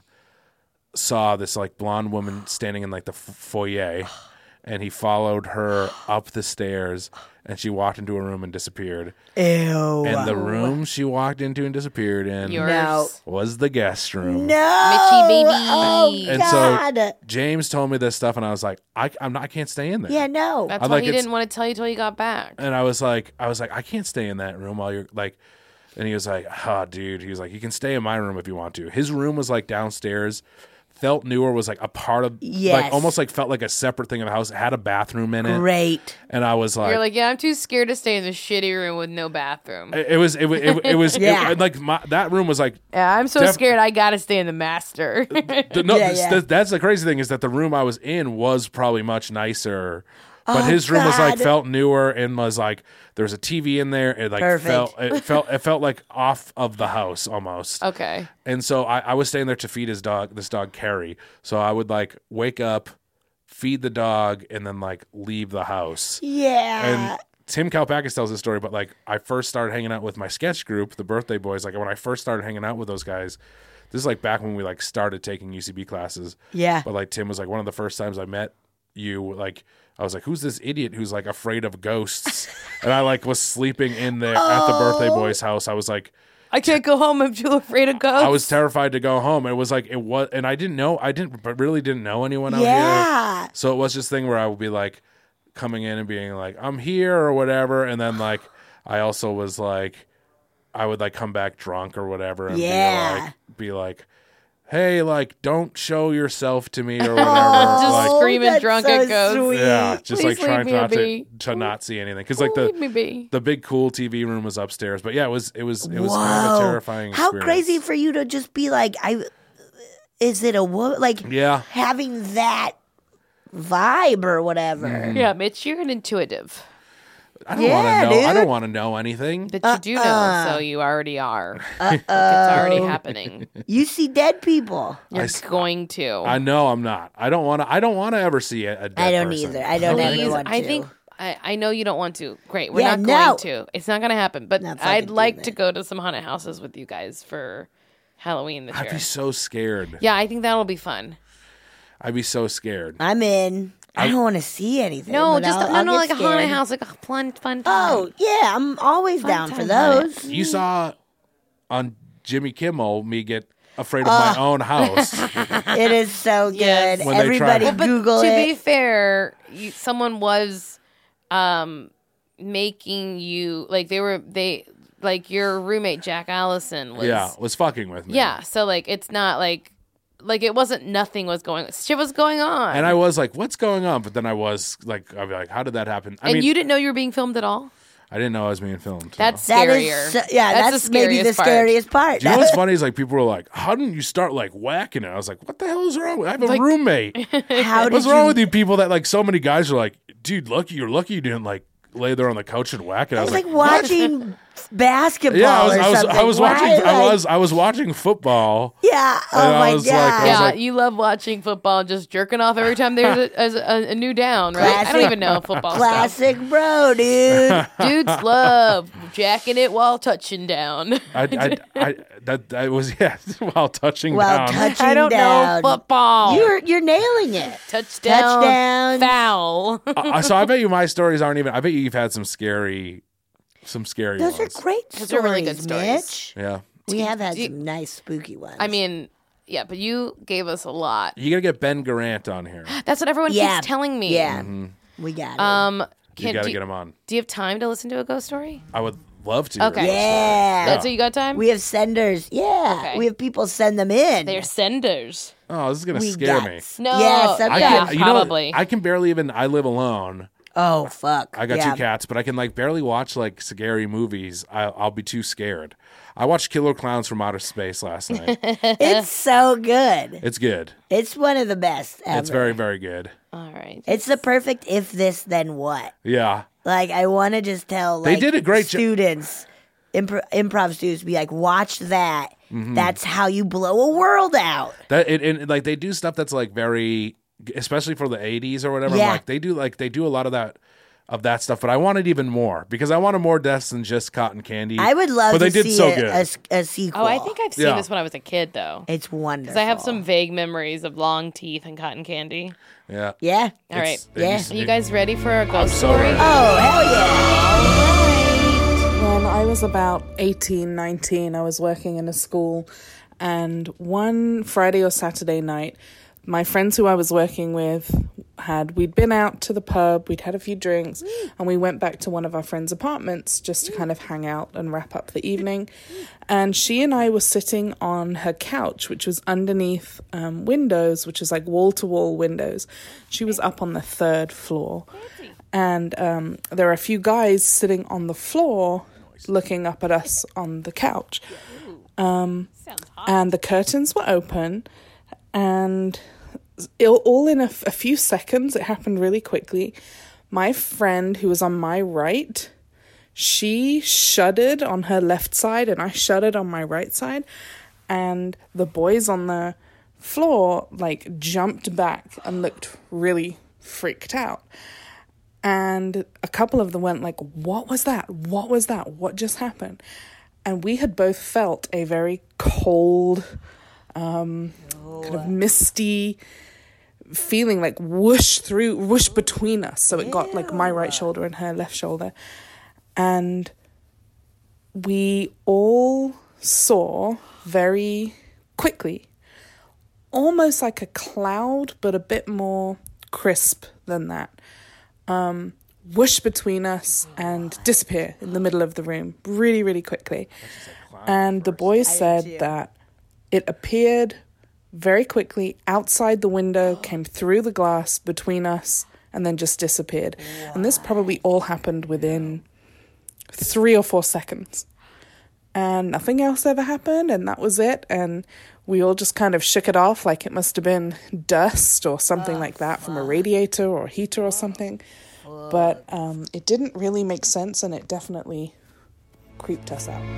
D: saw this like blonde woman standing in like the foyer. And he followed her up the stairs, and she walked into a room and disappeared.
C: Ew.
D: And the room she walked into and disappeared in was the guest room.
C: No.
B: Mitchie, baby.
C: Oh,
D: and
C: God.
D: so James told me this stuff, and I was like, I can't stay in there.
C: Yeah, no.
B: That's why he didn't want to tell you till you got back.
D: And I was like, I can't stay in that room while you're like. And he was like, dude. He was like, you can stay in my room if you want to. His room was like downstairs. Felt Newer was like a part of, like almost like felt like a separate thing in the house. It had a bathroom in it.
C: Great.
D: And I was like,
B: you're like, yeah, I'm too scared to stay in the shitty room with no bathroom.
D: It was like that room was like.
B: Yeah, I'm so scared. I gotta stay in the master.
D: That's the crazy thing is that the room I was in was probably much nicer. But his room was like felt newer and was like there's a TV in there. It like felt like off of the house almost.
B: Okay.
D: And so I was staying there to feed this dog Carrie. So I would like wake up, feed the dog, and then like leave the house.
C: Yeah.
D: And Tim Kalpakis tells this story, but like I first started hanging out with my sketch group, the Birthday Boys. Like when I first started hanging out with those guys, this is like back when we like started taking UCB classes.
C: Yeah.
D: But like Tim was like one of the first times I met you, like I was like, who's this idiot who's like afraid of ghosts? And I like was sleeping in there at the Birthday Boy's house. I was like,
B: I can't go home. I'm too afraid of ghosts.
D: I was terrified to go home. It was like, and I really didn't know anyone out here. So it was this thing where I would be like coming in and being like, I'm here or whatever. And then like, I also was like, I would like come back drunk or whatever and be like, hey, like, don't show yourself to me or whatever.
B: Just
D: like,
B: screaming drunk at ghosts.
C: Sweet.
D: Yeah, just
B: Please
D: like trying not
B: to
D: not see anything. Because like the big cool TV room was upstairs. But yeah, it was kind of a terrifying
C: How
D: experience.
C: crazy for you to just be like, is it a woman? Like, having that vibe or whatever.
D: Mm-hmm.
B: Yeah, Mitch, you're an intuitive.
D: I don't want to know.
C: Dude.
D: I don't want to know anything.
B: But you do know, so you already are. It's already happening.
C: You see dead people.
B: You're going to.
D: I know I'm not. I don't want to ever see a dead
C: I don't
D: person.
C: either. I don't ever want to.
B: I think I know you don't want to. Great, we're not going to. It's not going to happen. But I'd like to go to some haunted houses with you guys for Halloween this year.
D: I'd be so scared.
B: Yeah, I think that'll be fun.
D: I'd be so scared.
C: I'm in. I don't want to see anything.
B: No, just
C: I'll
B: like
C: get
B: a haunted
C: scared.
B: house, like a fun time.
C: Oh yeah, I'm always down for those.
D: You saw on Jimmy Kimmel me get afraid of my own house.
C: It is so good.
B: Yes.
D: When they
C: Everybody
D: tried.
C: Google
B: to
C: it.
B: be fair, someone was making you like your roommate Jack Allison was
D: fucking with me.
B: Yeah, so like it's not like it wasn't nothing was going shit was going on.
D: And I was like, what's going on? But then I'd be like, how did that happen? I mean,
B: you didn't know you were being filmed at all?
D: I didn't know I was being filmed.
B: That's
C: That
B: scarier.
C: is that's maybe the scariest part.
D: Do you know what's funny is like people were like, how didn't you start like whacking it? I was like, what the hell is wrong with I have a roommate. What's wrong with you people that like so many guys are like, dude, you're lucky you didn't like lay there on the couch and whack it.
C: I was like watching basketball.
D: I was watching football.
C: Yeah. Oh my god.
B: You love watching football and just jerking off every time there's a new down, right?
C: Classic,
B: I don't even know football
C: classic
B: stuff.
C: bro, dude.
B: Dudes love jacking it while touching down.
D: That was while touching
C: while
D: down.
C: Touching
B: I don't
C: down.
B: know football.
C: You're nailing it.
B: Touchdown. Foul.
D: So I bet you my stories aren't even. I bet you've had some scary
C: Those
D: ones.
C: are great stories,
B: Those are really good stories.
C: Mitch.
D: Yeah.
C: We have had some nice spooky ones.
B: I mean, yeah, but you gave us a lot.
D: You gotta get Ben Garant on here.
B: That's what everyone keeps telling me.
C: Yeah, we got it.
D: You gotta get him on.
B: Do you have time to listen to a ghost story?
D: I would love to.
B: Okay.
C: Yeah.
B: So you got time?
C: We have senders. Yeah.
B: Okay.
C: We have people send them in.
B: They're senders.
D: Oh, this is gonna
C: We
D: scare
C: got
D: me.
B: No.
C: Yeah, sometimes.
B: Probably.
D: I can barely even. I live alone.
C: Oh, fuck.
D: I got 2 cats, but I can like barely watch like scary movies. I'll be too scared. I watched Killer Clowns from Outer Space last night.
C: It's so good.
D: It's good.
C: It's one of the best ever.
D: It's very, very good.
B: All right.
C: It's the perfect if this, then what.
D: Yeah.
C: Like, I want to just tell
D: They did a great
C: students, improv students, be like, watch that.
D: Mm-hmm.
C: That's how you blow a world out.
D: And like they do stuff that's like very, especially for the 80s or whatever.
C: Yeah.
D: Like they do a lot of that stuff, but I wanted even more because I wanted more deaths than just cotton candy.
C: I would love
D: but they
C: to
D: did
C: see
D: so good.
C: a sequel.
B: Oh, I think I've seen
D: Yeah.
B: this when I was a kid, though.
C: It's wonderful.
B: Because I have some vague memories of long teeth and cotton candy.
D: Yeah.
C: Yeah.
B: All right.
C: Yeah.
B: Are you guys ready for our ghost
D: so
B: story?
D: ready.
C: Oh, hell yeah.
E: When I was about 18, 19, I was working in a school, and one Friday or Saturday night, my friends who I was working with we'd been out to the pub, we'd had a few drinks, and we went back to one of our friends' apartments just to kind of hang out and wrap up the evening. And she and I were sitting on her couch, which was underneath windows, which is like wall-to-wall windows. She was up on the 3rd floor. And there are a few guys sitting on the floor looking up at us on the couch.
B: Sounds hot.
E: And the curtains were open, and all in a few seconds, it happened really quickly. My friend who was on my right, she shuddered on her left side, and I shuddered on my right side. And the boys on the floor, like, jumped back and looked really freaked out. And a couple of them went like, what was that? What was that? What just happened? And we had both felt a very cold, kind of misty feeling like whoosh between us. So it got like my right shoulder and her left shoulder. And we all saw very quickly, almost like a cloud, but a bit more crisp than that. Whoosh between us and disappear in the middle of the room really, really quickly. And the boys said that it appeared very quickly outside the window, came through the glass between us, and then just disappeared. And this probably all happened within 3 or 4 seconds. And nothing else ever happened, and that was it. And we all just kind of shook it off like it must have been dust or something like that from a radiator or a heater or something. But it didn't really make sense, and it definitely creeped us out.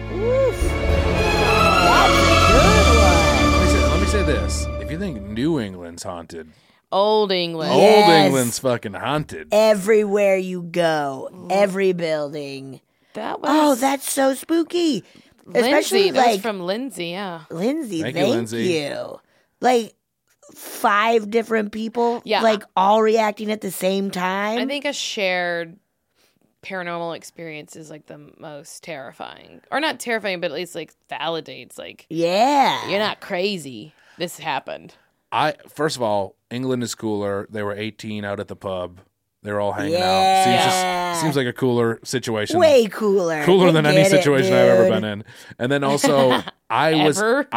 D: Let me say this. If you think New England's haunted,
B: Old England.
C: Yes.
D: Old England's fucking haunted.
C: Everywhere you go, every building.
B: That was
C: Oh, that's so spooky. Especially
B: Lindsay. That was
C: like
B: from Lindsay, yeah.
C: Lindsay.
D: Thank
C: Thank
D: you,
C: you.
D: Lindsay.
C: Like 5 different people,
B: Yeah.
C: like all reacting at the same time.
B: I think a shared paranormal experience is like the most terrifying. Or not terrifying, but at least like validates like
C: Yeah.
B: you're not crazy. This happened.
D: First of all, England is cooler. They were 18 out at the pub. They were all hanging
C: Yeah.
D: out. Seems like a cooler situation.
C: Way cooler.
D: Cooler
C: I
D: than any
C: get it,
D: situation I've ever
C: dude.
D: been in. And then also I was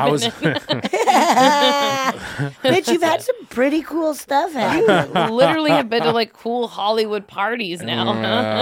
C: Bitch, you've had some pretty cool stuff happen.
B: Literally have been to like cool Hollywood parties now.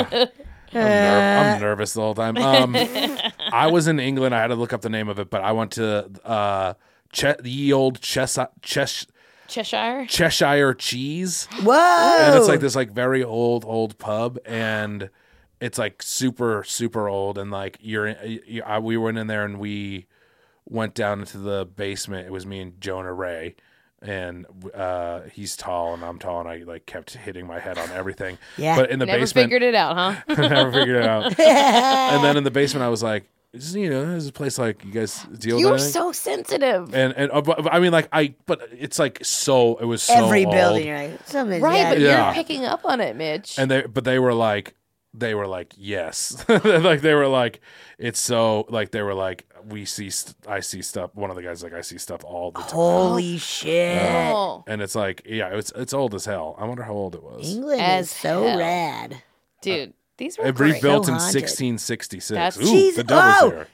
D: I'm nervous the whole time. I was in England. I had to look up the name of it, but I went to ye old
B: Cheshire?
D: Cheshire Cheese.
C: Whoa.
D: And it's like this like very old pub, and it's like super old, and like we went in there and we went down into the basement. It was me and Jonah Ray, and he's tall and I'm tall, and I like kept hitting my head on everything.
C: Yeah.
D: But in the
B: Never
D: basement,
B: figured it out, huh?
D: never figured it out. And then in the basement, I was like, "This is a place like you guys deal with
B: You're
D: anything?"
B: so sensitive.
D: And but, I mean, like but it's like it was so
C: Every
D: old.
C: building, right? Something's
B: Right, but
D: Yeah.
B: you're picking up on it, Mitch.
D: And they were like yes. Like they were like, it's so like they were like, I see stuff. One of the guys like, I see stuff all the time.
C: Holy shit.
B: Oh,
D: And it's like, yeah, it's old as hell. I wonder how old it was.
C: England
B: As
C: is so
B: hell.
C: rad.
B: dude, These were
D: It
B: great.
D: rebuilt
C: So
D: in
C: haunted.
D: 1666.
B: That's-
D: Ooh,
C: Jesus.
D: the devil's
C: Oh,
D: here.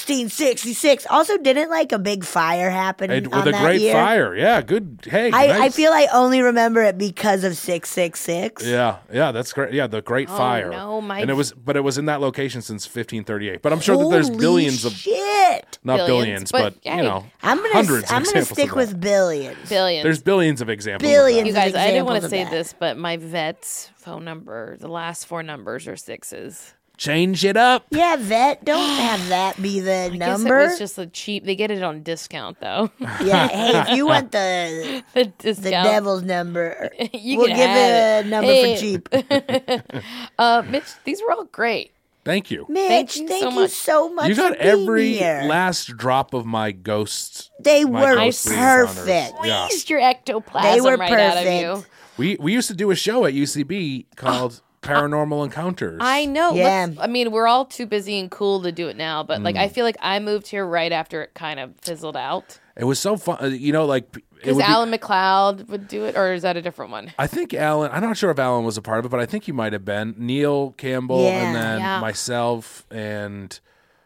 C: 1666. Also, didn't like a big fire happen
D: And
C: on
D: with a
C: that
D: great
C: year?
D: fire. Yeah, good. Hey,
C: I
D: nice.
C: feel I only remember it because of 666.
D: Yeah, that's great. Yeah, the Great Fire.
B: no, my-
D: and it was in that location since 1538. But I'm sure that there's
C: Holy
D: billions of
C: shit.
D: not
B: Billions,
D: billions, but
B: but,
D: you know,
C: I'm
D: hundreds.
C: gonna
D: of examples
C: stick
D: of
C: with
D: that.
C: billions.
B: Billions.
D: There's billions of examples.
C: Billions.
B: You guys, I didn't want
C: examples
B: to
C: of
B: say
C: that.
B: this, but my vet's phone number, the last 4 numbers are 6s.
D: Change it up.
C: Yeah, vet. Don't have that be the
B: I guess
C: number.
B: it was just a cheap. They get it on discount though.
C: Yeah. Hey, if you want the
B: the discount.
C: the devil's number,
B: You
C: we'll
B: can
C: give
B: have
C: you a number
B: Hey.
C: for cheap.
B: Mitch, these were all great.
D: Thank you.
C: Mitch,
B: you
C: thank
B: so
C: you
B: much.
C: so much.
D: You got
C: for being
D: every
C: here.
D: last drop of my ghosts.
C: They
D: my
C: were
D: ghostly encounters.
C: perfect.
D: Yeah.
B: Squeezed your ectoplasm
C: They were
B: right out of
C: perfect.
B: you.
D: We used to do a show at UCB called Paranormal Encounters.
B: I know.
C: Yeah.
B: I mean, we're all too busy and cool to do it now, but like
D: Mm.
B: I feel like I moved here right after it kind of fizzled out.
D: It was so fun. You know, like it
B: Because
D: would be-
B: Alan McLeod would do it, or is that a different one?
D: I think Alan, I'm not sure if Alan was a part of it, but I think he might have been. Neil Campbell
C: Yeah.
D: and then
B: Yeah.
D: myself and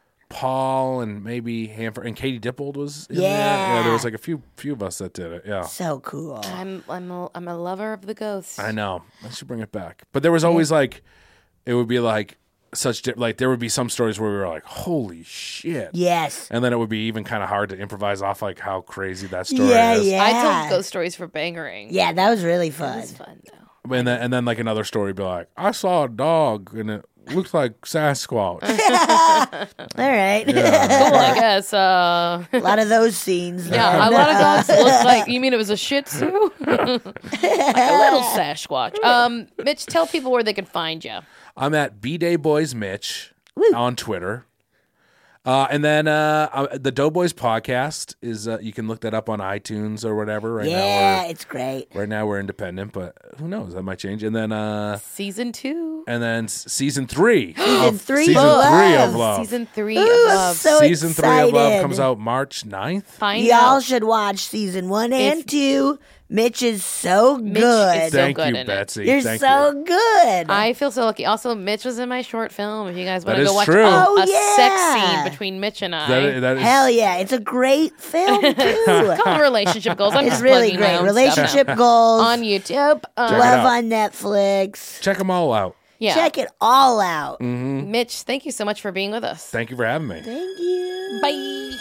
D: Paul and maybe Hanford and Katie Dippold was in there.
C: Yeah.
D: Yeah, there was like a few of us that did it. Yeah.
C: So cool.
B: I'm a lover of the ghosts.
D: I know. I should bring it back. But there was always like, it would be like like there would be some stories where we were like, holy shit.
C: Yes.
D: And then it would be even kind of hard to improvise off like how crazy that story
C: Yeah,
D: is.
C: yeah.
B: I told ghost stories for Bangering.
C: Yeah, that was really
B: It
C: fun.
B: was fun though.
D: And then like another story would be like, I saw a dog and it looked like Sasquatch.
C: All right.
B: Cool, I guess.
C: A lot of those scenes.
B: Yeah, a lot of dogs look like. You mean it was a Shih Tzu? Like a little Sasquatch. Mitch, tell people where they can find you.
D: I'm at B-Day Boys Mitch on Twitter. And then the Doughboys podcast is you can look that up on iTunes or whatever.
C: Yeah, it's great.
D: Right now we're independent, but who knows? That might change. And then
B: Season 2.
D: season 3.
C: Season 3
D: season
C: of
D: 3 of
C: Love.
D: Love.
B: Season 3
C: Ooh,
B: of
C: I'm
B: Love.
C: so
D: Season 3 of Love
C: excited.
D: comes out March 9th.
B: Find
C: Y'all
B: out.
C: should watch season 1 and
B: If-
C: 2. Mitch is so
B: Mitch
C: good.
B: is so
D: Thank
B: good
D: you,
B: in it.
D: Betsy.
C: You're
D: Thank
C: so
D: you.
C: good.
B: I feel so lucky. Also, Mitch was in my short film. If you guys want
D: That
B: to go
D: is
B: watch
D: true.
C: Oh,
B: a sex
C: yeah.
B: scene between Mitch and I.
D: That is,
C: Hell yeah. It's a great film, too.
B: It's called Relationship Goals. I'm
C: It's
B: just
C: really
B: plugging my
C: great.
B: own
C: Relationship
B: stuff
C: goals.
B: now. On YouTube.
D: Check it
C: Love
D: out.
C: on Netflix.
D: check them all out.
B: Yeah.
C: Check it all out.
B: Mitch, thank you so much for being with us.
D: Thank you for having me.
C: Thank you.
B: Bye.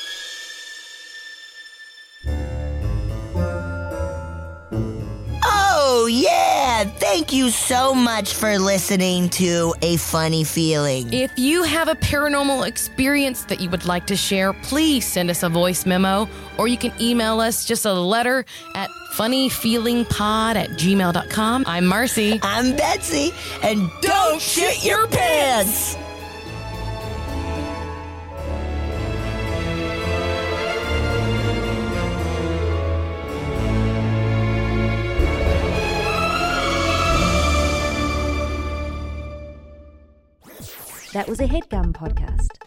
C: Oh, yeah. Thank you so much for listening to A Funny Feeling.
B: If you have a paranormal experience that you would like to share, please send us a voice memo, or you can email us just a letter at funnyfeelingpod@gmail.com. I'm Marcy.
C: I'm Betsy, and don't shit your pants.
A: That was a headgum podcast.